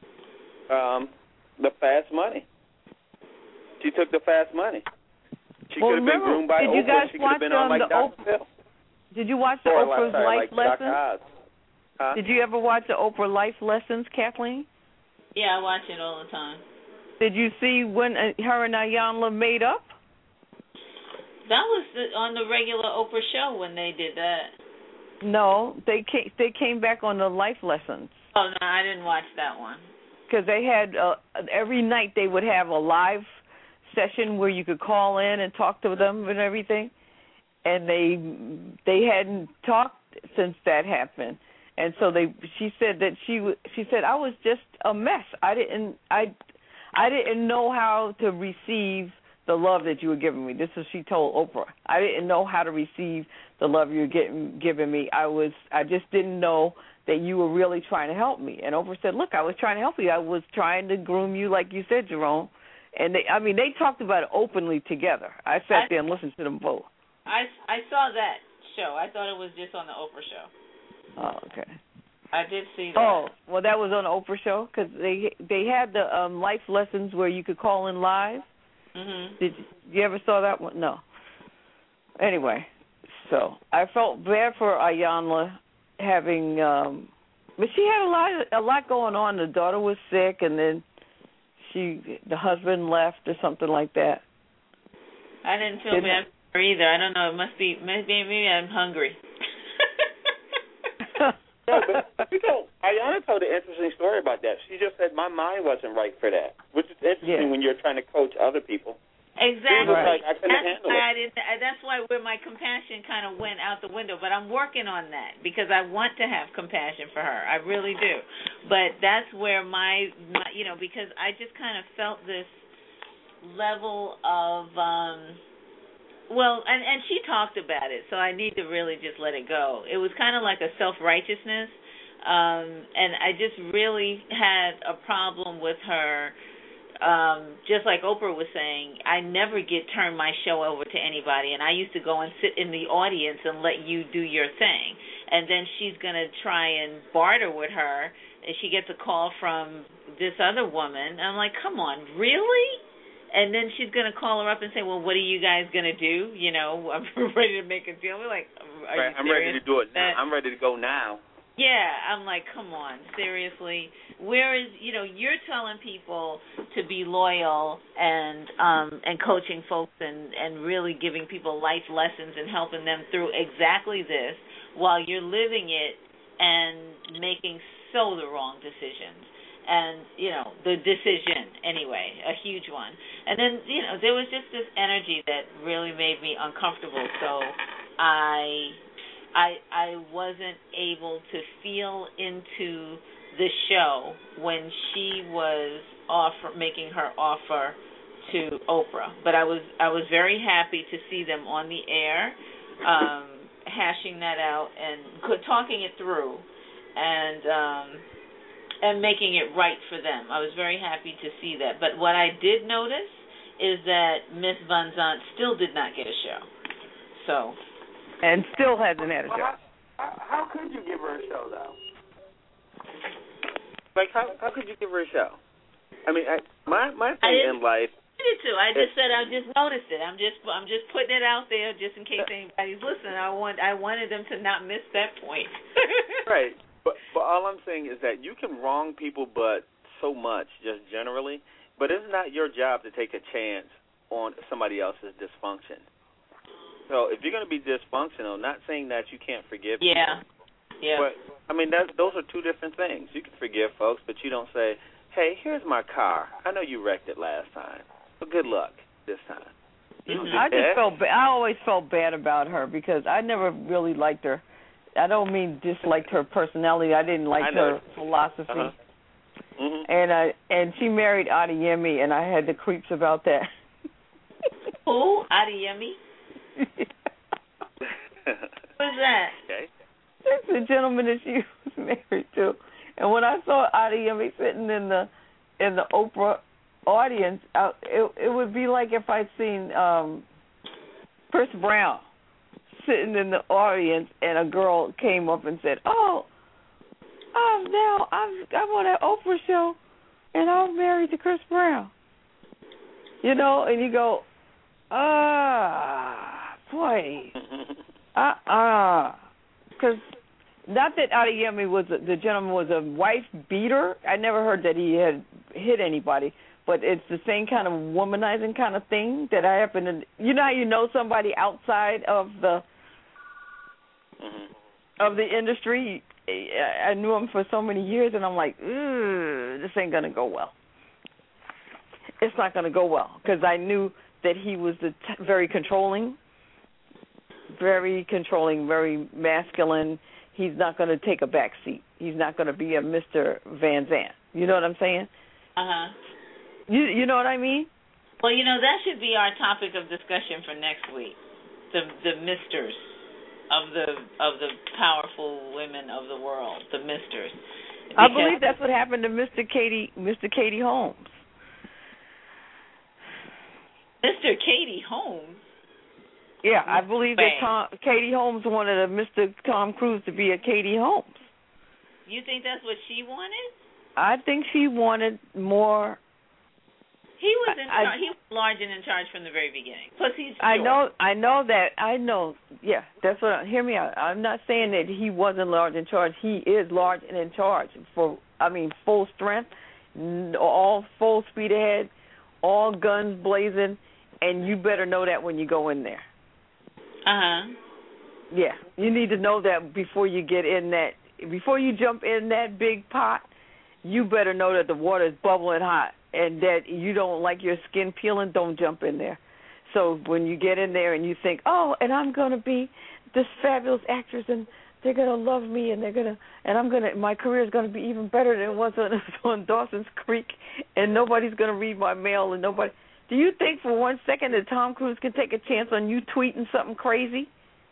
money? She took the fast money. She could have been groomed by Oprah. She could have been on like Dr. Phil. Did you watch the Oprah's life lessons? Huh? Did you ever watch the Oprah life lessons, Kathleen? Yeah, I watch it all the time. Did you see when her and Ayanna made up? That was on the regular Oprah show when they did that. No, they came back on the life lessons. Oh, no, I didn't watch that one. Because they had, every night they would have a live session where you could call in and talk to them and everything, and they hadn't talked since that happened. And so she said that she said I was just a mess. I didn't know how to receive the love that you were giving me. This is what she told Oprah. I didn't know how to receive the love you were giving me. I just didn't know that you were really trying to help me. And Oprah said, look, I was trying to help you. I was trying to groom you, like you said, Jerome. And they talked about it openly together. I sat there and listened to them both. I saw that show. I thought it was just on the Oprah show. Oh, okay. I did see that. Oh, well, that was on the Oprah show because they had the life lessons where you could call in live. Mm-hmm. Did you ever saw that one? No. Anyway, so I felt bad for Iyanla having, but she had a lot going on. The daughter was sick, and then the husband left or something like that. I didn't feel bad for her either. I don't know. It must be maybe I'm hungry. No, but Iyanla told an interesting story about that. She just said my mind wasn't right for that, which is interesting when you're trying to coach other people. Exactly. Right. Like, I couldn't handle it. That's why where my compassion kind of went out the window. But I'm working on that because I want to have compassion for her. I really do. But that's where my because I just kind of felt this level of and she talked about it, so I need to really just let it go. It was kind of like a self-righteousness, and I just really had a problem with her. Just like Oprah was saying, I never turn my show over to anybody, and I used to go and sit in the audience and let you do your thing. And then she's going to try and barter with her, and she gets a call from this other woman. I'm like, come on, really? And then she's going to call her up and say, well, what are you guys going to do? I'm ready to make a deal. We're like, I'm ready to do it now. I'm ready to go now. Yeah, I'm like, come on, seriously. Whereas, you're telling people to be loyal and coaching folks and really giving people life lessons and helping them through exactly this while you're living it and making the wrong decisions. And, the decision, anyway, a huge one. And then, there was just this energy that really made me uncomfortable. So I wasn't able to feel into the show when she was making her offer to Oprah. But I was very happy to see them on the air, hashing that out and talking it through and making it right for them. I was very happy to see that. But what I did notice is that Miss Van Zandt still did not get a show. So. And still hasn't had a show. How could you give her a show, though? Like, how could you give her a show? I mean, my thing in life. I did too. I just said I just noticed it. I'm just putting it out there just in case anybody's listening. I wanted them to not miss that point. Right. But all I'm saying is that you can wrong people, but so much, just generally. But it's not your job to take a chance on somebody else's dysfunction. So if you're going to be dysfunctional, not saying that you can't forgive people. Yeah. But, I mean, those are two different things. You can forgive folks, but you don't say, hey, here's my car. I know you wrecked it last time, but good luck this time. I always felt bad about her because I never really liked her. I don't mean disliked her personality. I didn't like her philosophy. Uh-huh. Mm-hmm. And she married Adeyemi, and I had the creeps about that. Who? Adeyemi? Who's that? Okay. That's the gentleman that she was married to. And when I saw Adeyemi sitting in the Oprah audience, it would be like if I'd seen Chris Brown sitting in the audience, and a girl came up and said, "Oh, I'm on that Oprah show, and I'm married to Chris Brown." And you go, boy, because not that Adeyemi the gentleman was a wife beater. I never heard that he had hit anybody, but it's the same kind of womanizing kind of thing that I happen to. You know how you know somebody outside of the industry. I knew him for so many years, and I'm like, this ain't gonna go well. it's not going to go well because I knew that he was very controlling, very masculine. He's not going to take a back seat. He's not going to be a Mr. Van Zandt. You know what I'm saying? You know what I mean? Well, that should be our topic of discussion for next week. The misters of the powerful women of the world, the misters. I believe that's what happened to Mr. Katie Holmes. Mr. Katie Holmes? Yeah, I believe that Katie Holmes wanted Mr. Tom Cruise to be a Katie Holmes. You think that's what she wanted? I think she wanted more. He was he was large and in charge from the very beginning. Plus, he's short. I know. Yeah, that's what. Hear me out. I'm not saying that he wasn't large in charge. He is large and in charge. Full strength, all full speed ahead, all guns blazing, and you better know that when you go in there. Yeah, you need to know that before you get in that. Before you jump in that big pot, you better know that the water is bubbling hot. And that you don't like your skin peeling, don't jump in there. So when you get in there and you think, oh, and I'm going to be this fabulous actress and they're going to love me and my career is going to be even better than it was on Dawson's Creek and nobody's going to read my mail and nobody. Do you think for 1 second that Tom Cruise can take a chance on you tweeting something crazy?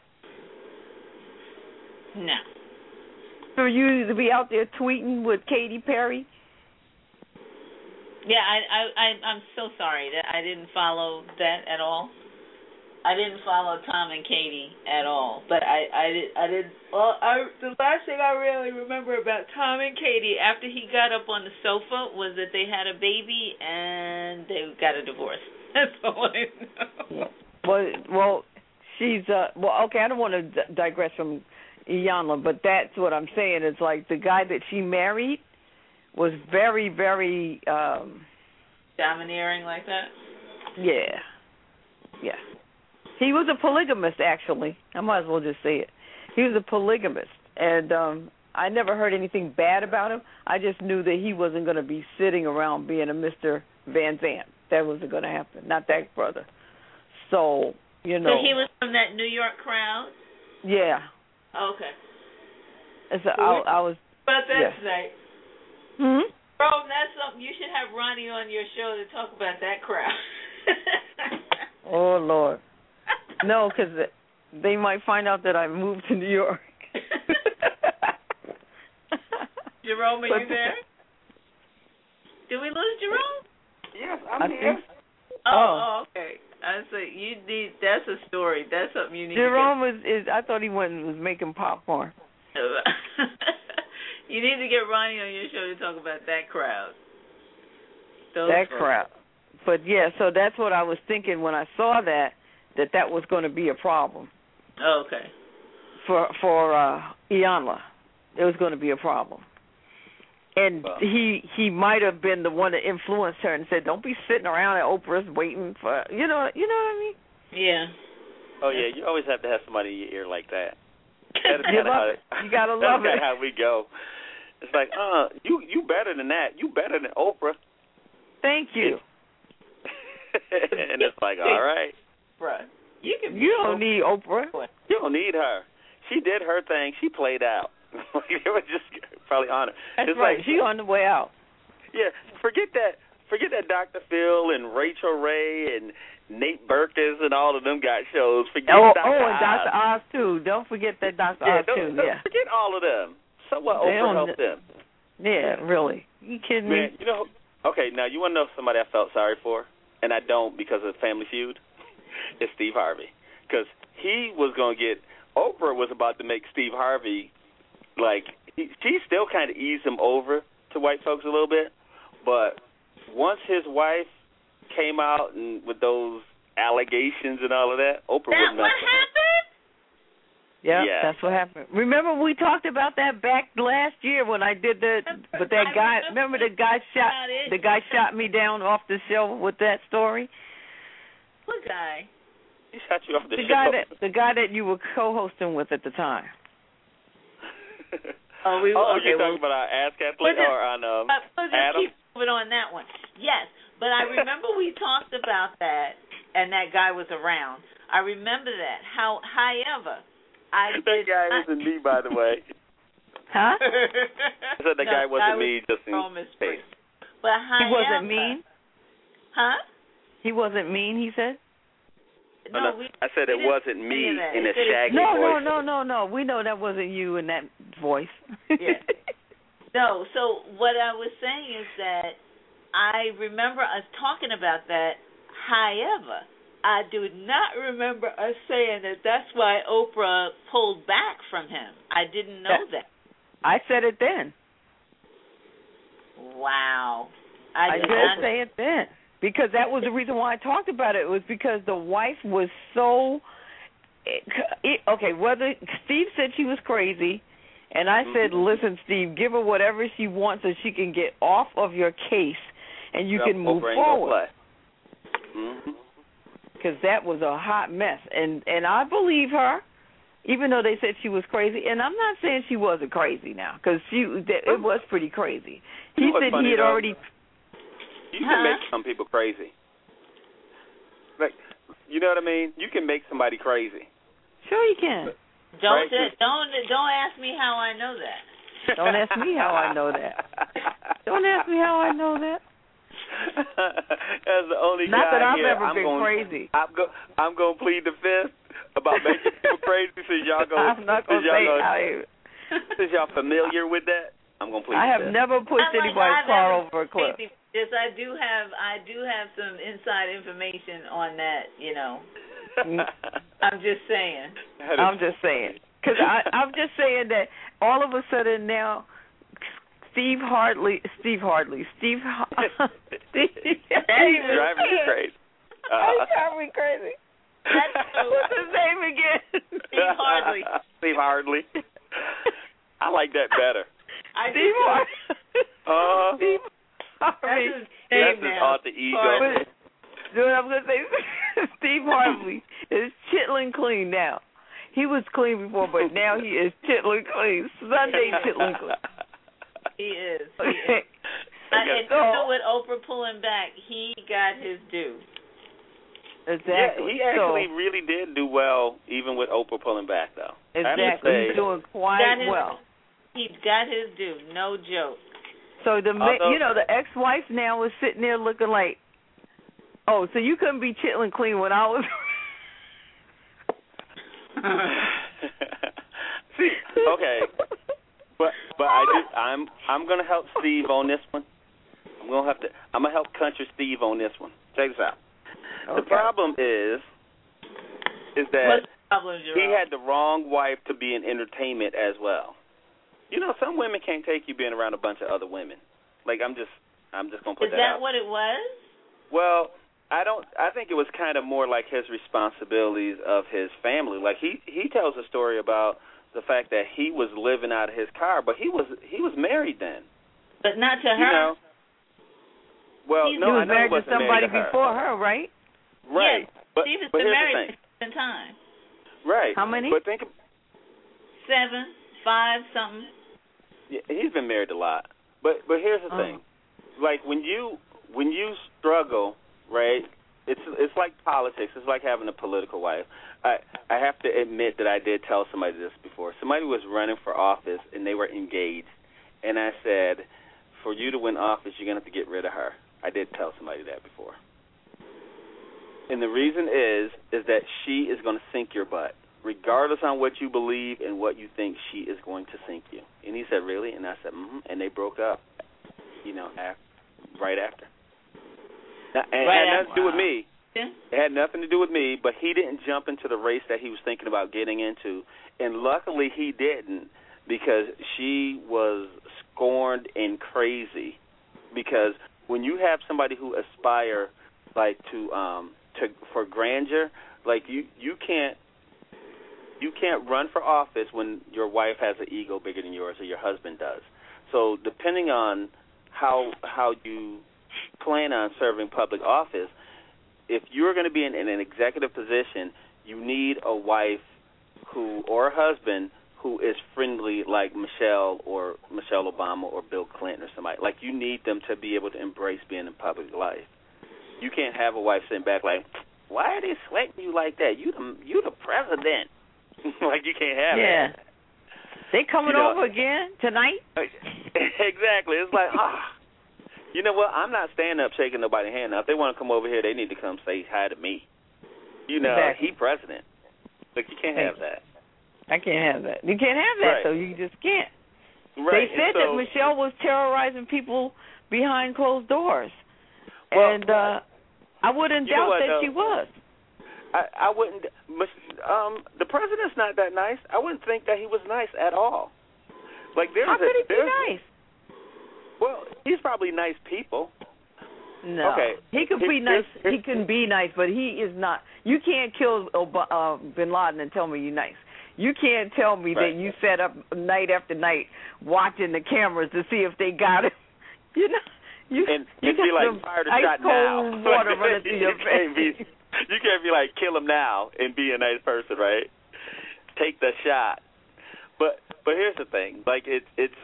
No. For you to be out there tweeting with Katy Perry? Yeah, I'm so sorry that I didn't follow that at all. I didn't follow Tom and Katie at all. But I did. Well, the last thing I really remember about Tom and Katie after he got up on the sofa was that they had a baby and they got a divorce. That's all I know. Well, she's okay. I don't want to digress from Iyanla, but that's what I'm saying. It's like the guy that she married was very, very domineering like that. Yeah. He was a polygamist, actually. I might as well just say it. He was a polygamist, and I never heard anything bad about him. I just knew that he wasn't going to be sitting around being a Mr. Van Zandt. That wasn't going to happen. Not that brother. So, So he was from that New York crowd? Yeah. Okay. And so I was. About that tonight. Bro, that's something. You should have Ronnie on your show to talk about that crowd. Oh, Lord. No, because they might find out that I moved to New York. Jerome, are you there? Did we lose Jerome? Yes, I'm here. Oh, okay. I say that's a story. That's something you need Jerome to get. I thought he was making popcorn. You need to get Ronnie on your show to talk about that crowd. Crowd. But, yeah, so that's what I was thinking when I saw that was going to be a problem. Oh, okay. For Iyanla. It was going to be a problem. And he might have been the one that influenced her and said, don't be sitting around at Oprah's waiting for, you know what I mean? Yeah. Oh, yeah, you always have to have somebody in your ear like that. You got to love it. That's how we go. It's like, you better than that. You better than Oprah. Thank you. And it's like, all right. Right. You don't need Oprah. You don't need her. She did her thing. She played out. It was just probably on her. That's it's right. Like, she on the way out. Yeah. Forget that Dr. Phil and Rachel Ray and Nate Berkus and all of them got shows. Forget Dr. Oz. And Dr. Oz, too. Don't forget that Dr. Oz, too. Yeah. Forget all of them. So what Oprah helped them. Yeah, really. You kidding me? Okay, now you want to know somebody I felt sorry for? And I don't because of Family Feud? It's Steve Harvey. Because he was going to get, Oprah was about to make Steve Harvey, she still kind of eased him over to white folks a little bit. But once his wife came out and with those allegations and all of that, Oprah wouldn't mess with him. Yeah, that's what happened. Remember we talked about that back last year when I did that guy. Remember the guy shot me down off the show with that story? What guy? He shot you off the show. The guy that you were co-hosting with at the time. You're talking about our ASCAP or on Adam? Let's keep moving on that one. Yes, But I remember we talked about that, and that guy was around. I remember that. However, that guy wasn't me, by the way. Huh? I said that guy wasn't me, just in case. But however, he wasn't mean? Huh? He wasn't mean, he said? No, I said it wasn't me in a shaggy voice. No. We know that wasn't you in that voice. Yeah. No, so what I was saying is that I remember us talking about that. However, I do not remember us saying that that's why Oprah pulled back from him. I didn't know that. I said it then. Wow. I did say it then. Because that was the reason why I talked about it. It was because the wife was so... Okay, whether Steve said she was crazy, and I said, listen, Steve, give her whatever she wants so she can get off of your case and you can move forward. Because that was a hot mess. And I believe her, even though they said she was crazy. And I'm not saying she wasn't crazy now, because it was pretty crazy. He said he had already... You can make some people crazy. Like, you know what I mean? You can make somebody crazy. Sure you can. Don't ask me how I know that. Don't ask me how I know that. Don't ask me how I know that. That's the only Not guy that I've here. ever been crazy. I'm going to plead the fifth about making people crazy since y'all go. I'm not going to say since y'all familiar with that, I'm going to plead I have never pushed anybody's car over a cliff. Yes, I do have some inside information on that, you know. I'm just saying. Because I'm just saying that all of a sudden now, Steve Hartley. He's driving me crazy. He's driving me crazy. What's his name again? Steve Hartley. Steve Hartley. I like that better. Steve Hartley. That's his alter ego. You know what I'm going to say? Steve Hartley is chitlin' clean now. He was clean before, but now he is chitlin' clean. Sunday chitlin' clean. He is. And you know what, Oprah pulling back, he got his due. Exactly. Yeah, he actually really did do well, even with Oprah pulling back, though. Exactly. He's doing quite well. He got his due, no joke. So the ex-wife now is sitting there looking like, oh, so you couldn't be chitlin' clean when I was. See, okay, but I'm gonna help Steve on this one. I'm gonna help Country Steve on this one. Check this out. Okay. The problem is that he had the wrong wife to be in entertainment as well. You know, some women can't take you being around a bunch of other women. Like, I'm just gonna put that out. Is that what it was? Well, I think it was kind of more like his responsibilities of his family. Like he tells a story about the fact that he was living out of his car, but he was married then. But not to her. You know? Well, he was married to somebody before her, right? Right. Yes. But Steve has but been here's married the thing. 7 times. Right. How many? But think 7, 5, something. Yeah, he's been married a lot. But here's the thing. Like when you struggle, right? It's like politics. It's like having a political wife. I have to admit that I did tell somebody this before. Somebody was running for office and they were engaged, and I said, for you to win office, you're gonna have to get rid of her. I did tell somebody that before. And the reason is that she is going to sink your butt, regardless on what you believe and what you think. She is going to sink you. And he said, really? And I said, And they broke up. You know, right after. Now, and it had nothing to do with me. It had nothing to do with me, but he didn't jump into the race that he was thinking about getting into. And luckily he didn't, because she was scorned and crazy. Because when you have somebody who aspire like for grandeur, like you can't run for office when your wife has an ego bigger than yours or your husband does. So depending on how you plan on serving public office, if you're going to be in an executive position, you need a wife or a husband who is friendly like Michelle Obama or Bill Clinton or somebody. Like, you need them to be able to embrace being in public life. you can't have a wife sitting back like, why are they sweating you like that? You the president. Like, you can't have that. They coming over again tonight? Exactly. It's like, you know what? I'm not standing up shaking nobody's hand. Now, if they want to come over here, they need to come say hi to me. You know, he president. Look, you can't have that. I can't have that. You can't have that, though. You just can't. Right. They said that Michelle was terrorizing people behind closed doors. Well, and I wouldn't doubt that she was. I wouldn't. The president's not that nice. I wouldn't think that he was nice at all. Like, how could he be nice? Well, he's probably nice people. No. Okay. He could be nice. He can be nice, but he is not. You can't kill Bin Laden and tell me you're nice. You can't tell me that you sat up night after night watching the cameras to see if they got him. You know. You be like, fire the shot now. Water running through your face. You can't be like, kill him now and be a nice person, right? Take the shot. But here's the thing. Like, it's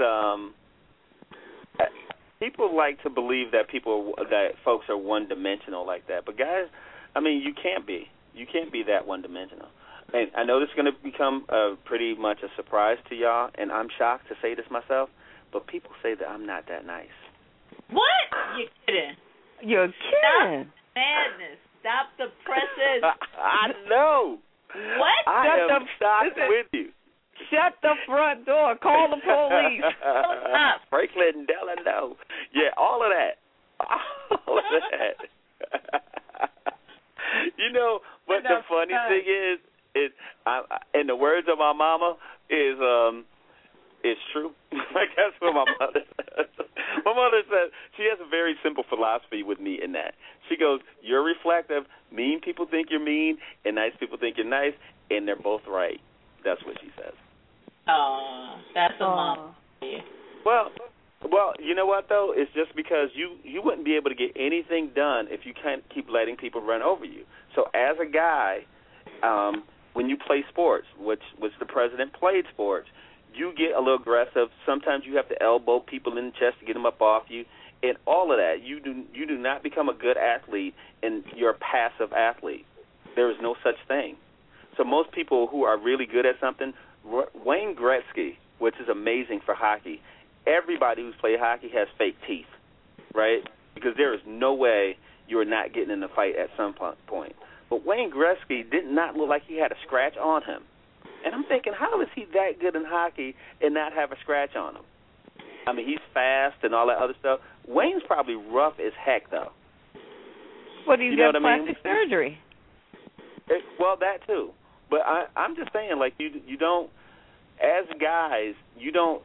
people like to believe that folks are one-dimensional like that. But guys, I mean, you can't be. You can't be that one-dimensional. And I know this is going to become pretty much a surprise to y'all, and I'm shocked to say this myself, but people say that I'm not that nice. What? You're kidding. You're kidding. Stop madness. Stop the presses. I know. What? I am shocked with you. Shut the front door. Call the police. Franklin Delano. Yeah, all of that. All of that. You know, but the funny thing is in the words of my mama, is it's true. Like, that's what my mother says. My mother says she has a very simple philosophy with me in that. She goes, you're reflective. Mean people think you're mean, and nice people think you're nice, and they're both right. That's what she says. Oh, that's a mom. Well, you know what, though? It's just because you wouldn't be able to get anything done if you can't keep letting people run over you. So as a guy, when you play sports, which the president played sports, you get a little aggressive. Sometimes you have to elbow people in the chest to get them up off you, and all of that. You do not become a good athlete, and you're a passive athlete. There is no such thing. So most people who are really good at something, Wayne Gretzky, which is amazing for hockey, everybody who's played hockey has fake teeth, right? Because there is no way you are not getting in a fight at some point. But Wayne Gretzky did not look like he had a scratch on him. And I'm thinking, how is he that good in hockey and not have a scratch on him? I mean, he's fast and all that other stuff. Wayne's probably rough as heck, though. But he's got plastic surgery. Well, that too. But I'm just saying, like, you don't, as guys, you don't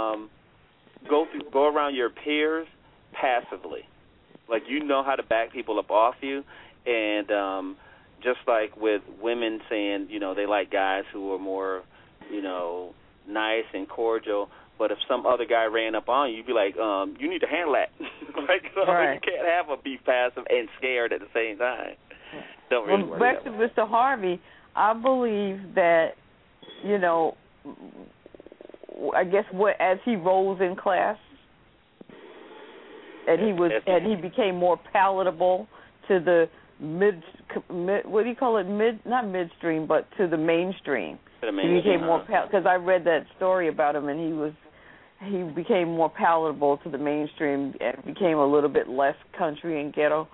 go around your peers passively. Like, you know how to back people up off you, and just like with women saying, you know, they like guys who are more, you know, nice and cordial. But if some other guy ran up on you, you'd be like, you need to handle that. Like, so you can't have a be passive and scared at the same time. Don't really work back to Mr. Harvey, I believe that, you know, I guess as he rose in class, and he became more palatable to the what do you call it? Not midstream, but to the mainstream. He became more because I read that story about him, and he became more palatable to the mainstream and became a little bit less country and ghetto.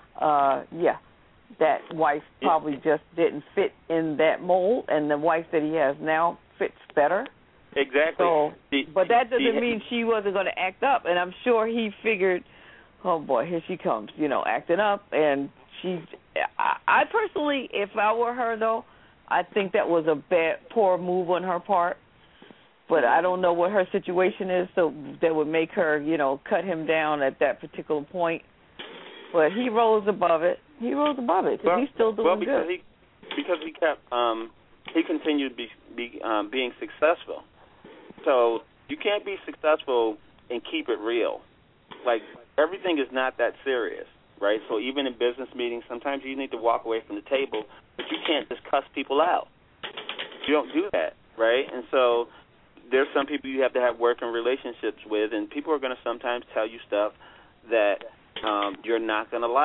That wife probably just didn't fit in that mold, and the wife that he has now fits better. Exactly. So, but that doesn't mean she wasn't going to act up, and I'm sure he figured, oh boy, here she comes, you know, acting up, and I personally, if I were her though, I think that was a poor move on her part. But I don't know what her situation is, so that would make her, you know, cut him down at that particular point. But he rose above it. Because he's still doing good. Because he kept he continued to be being successful. So you can't be successful and keep it real. Like, everything is not that serious, right? So even in business meetings, sometimes you need to walk away from the table, but you can't just cuss people out. You don't do that, right? And so there's some people you have to have working relationships with, and people are going to sometimes tell you stuff that you're not going to like.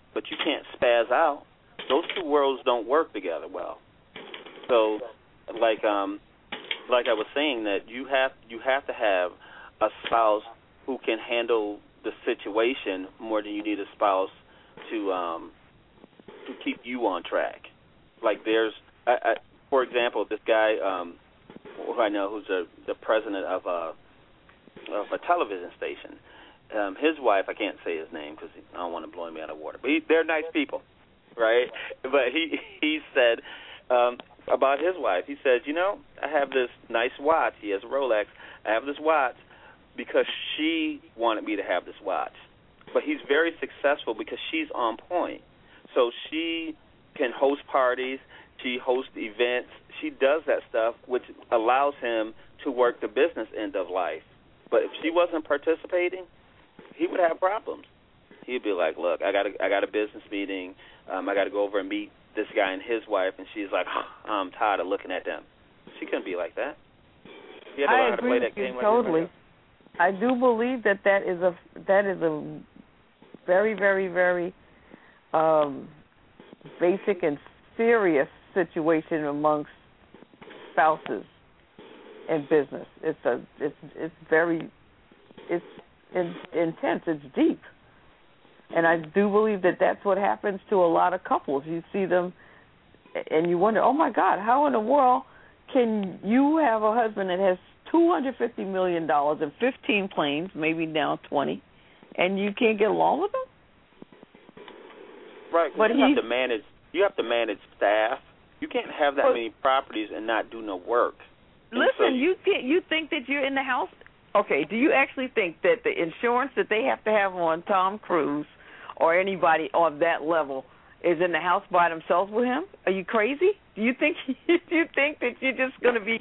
but you can't spaz out. Those two worlds don't work together well. So, like I was saying, that you have to have a spouse who can handle the situation more than you need a spouse to keep you on track. Like there's, for example, this guy who I know, who's the president of a television station. His wife, I can't say his name because I don't want to blow me out of water, but they're nice people, right? But he said about his wife, he said, I have this nice watch. He has a Rolex. I have this watch because she wanted me to have this watch. But he's very successful because she's on point. So she can host parties. She hosts events. She does that stuff, which allows him to work the business end of life. But if she wasn't participating, he would have problems. He'd be like, look, I got a business meeting. I got to go over and meet this guy and his wife. And she's like, I'm tired of looking at them. She couldn't be like that. He had to learn how to play that game. Totally. I do believe that is a very, very, very basic and serious situation amongst spouses in business. It's intense. It's deep, and I do believe that that's what happens to a lot of couples. You see them, and you wonder, oh my God, how in the world can you have a husband that has $250 million and 15 planes, maybe now 20, and you can't get along with him? Right, but you have to manage staff. You can't have that many properties and not do no work. Listen, you think that you're in the house? Okay, do you actually think that the insurance that they have to have on Tom Cruise or anybody of that level is in the house by themselves with him? Are you crazy? Do you think that you're just going to be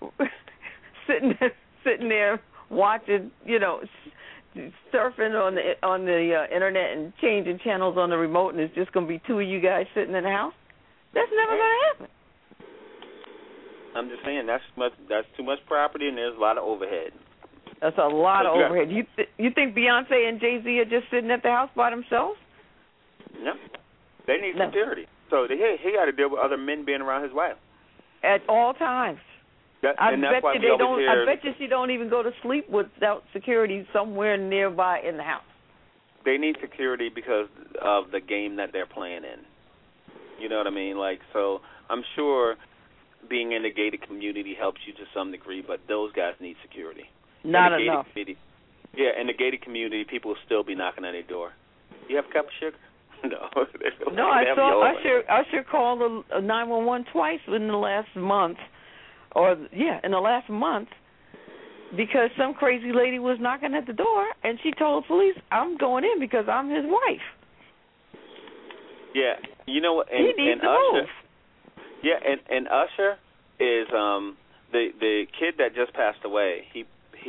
sitting there watching, surfing on the internet and changing channels on the remote, and it's just going to be two of you guys sitting in the house? That's never going to happen. I'm just saying that's too much property, and there's a lot of overhead. That's a lot of overhead. You think Beyonce and Jay-Z are just sitting at the house by themselves? No, they need security. So he got to deal with other men being around his wife at all times. I bet you she don't even go to sleep without security somewhere nearby in the house. They need security because of the game that they're playing in. You know what I mean? So I'm sure being in the gated community helps you to some degree, but those guys need security. Not enough. Yeah, in the gated community, people will still be knocking on their door. You have a cup of sugar? No. I saw Usher called 911 twice in the last month. In the last month, because some crazy lady was knocking at the door, and she told police, I'm going in because I'm his wife. Yeah, you know what? He needs to move. Yeah, and Usher is the kid that just passed away. He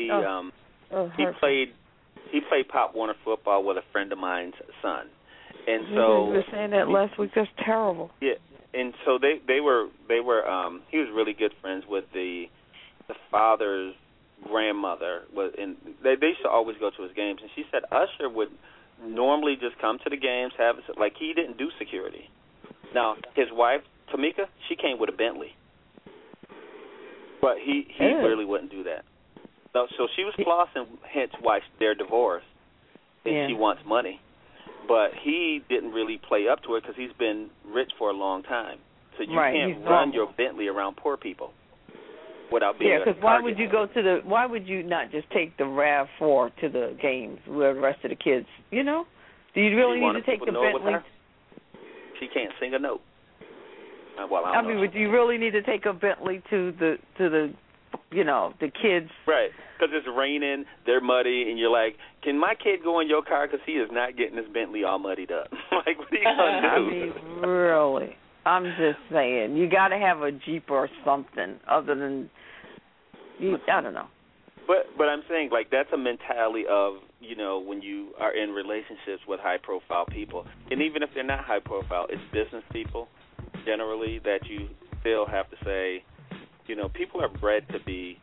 played Pop Warner football with a friend of mine's son, and so you were saying that last week. That's terrible. Yeah. And so they were he was really good friends with the father's grandmother, and they used to always go to his games, and she said Usher would normally just come to the games, he didn't do security. Now his wife Tamika, she came with a Bentley, but he really wouldn't do that. So she was flossing, hence why they're divorced, and she wants money. But he didn't really play up to it because he's been rich for a long time. So you can't run your Bentley around poor people without being because why would you not just take the RAV4 to the games with the rest of the kids? Do you really need to take the Bentley? She can't sing a note. Would you really need to take a Bentley to the the kids? Right, because it's raining, they're muddy, and you're like, can my kid go in your car because he is not getting his Bentley all muddied up? What are you going to do? Really? I'm just saying, you got to have a Jeep or something other than, I don't know. But I'm saying, that's a mentality of, when you are in relationships with high-profile people. And even if they're not high-profile, it's business people, generally, that you still have to say, people are bred to be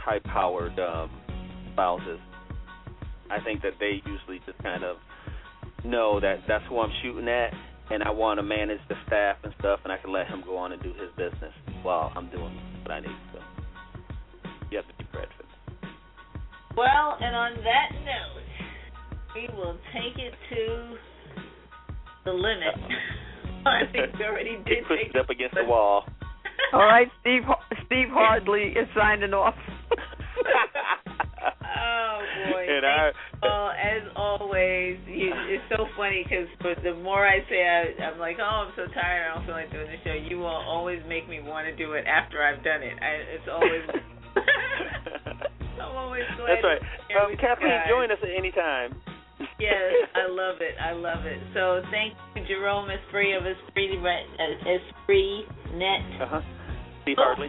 high-powered spouses. I think that they usually just kind of know that that's who I'm shooting at, and I want to manage the staff and stuff, and I can let him go on and do his business while I'm doing what I need to do. You have to be prepared for that. Well, and on that note, we will take it to the limit. I think we already did. Pushed it up against the wall. All right, Steve Hardley is signing off. Oh, boy. And as always, it's so funny because the more I say I'm like, oh, I'm so tired, I don't feel like doing the show, you will always make me want to do it after I've done it. It's always... I'm always glad. That's right. Kathleen, join us at any time. Yes, I love it. So thank you, Jerome Esprit of Esprit Net. Steve Hardley.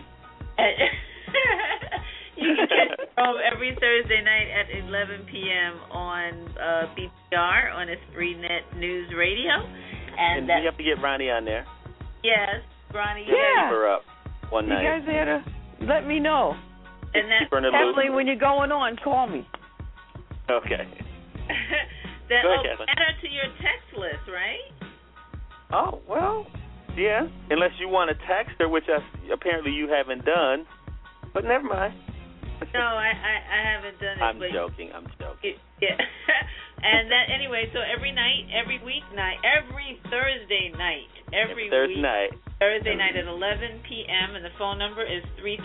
You can catch Jerome every Thursday night at 11 p.m. on BPR on Esprit Net News Radio. And you have to get Ronnie on there. Yes, Ronnie. Yeah. Keep her up one night. You guys there to let me know. And Kathleen, when you're going on, call me. Okay. Add her to your text list, right? Oh, well, yeah. Unless you want to text her, which apparently you haven't done. But never mind. No, I haven't done it. I'm joking. Yeah. And that anyway, so every night, every weeknight, every Thursday night, Thursday night at 11 p.m. and the phone number is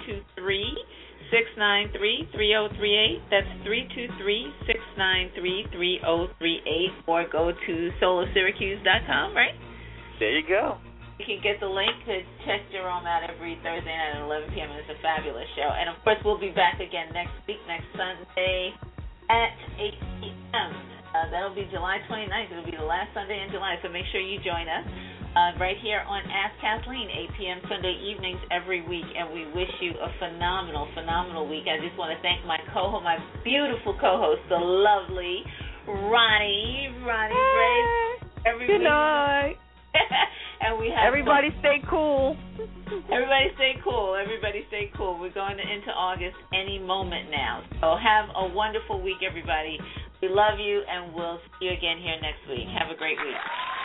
323-693-3038. That's 323-693-3038. Or go to solosyracuse.com, right? There you go. You can get the link to check Jerome out every Thursday night at 11 p.m. and it's a fabulous show. And, of course, we'll be back again next week, next Sunday at 8 p.m. That'll be July 29th. It'll be the last Sunday in July, so make sure you join us right here on Ask Kathleen, 8 p.m. Sunday evenings every week. And we wish you a phenomenal, phenomenal week. I just want to thank my beautiful co-host, the lovely Ronnie Ray. Good night. And we have everybody stay cool. Everybody stay cool. We're going into August any moment now. So have a wonderful week, everybody. We love you, and we'll see you again here next week. Have a great week.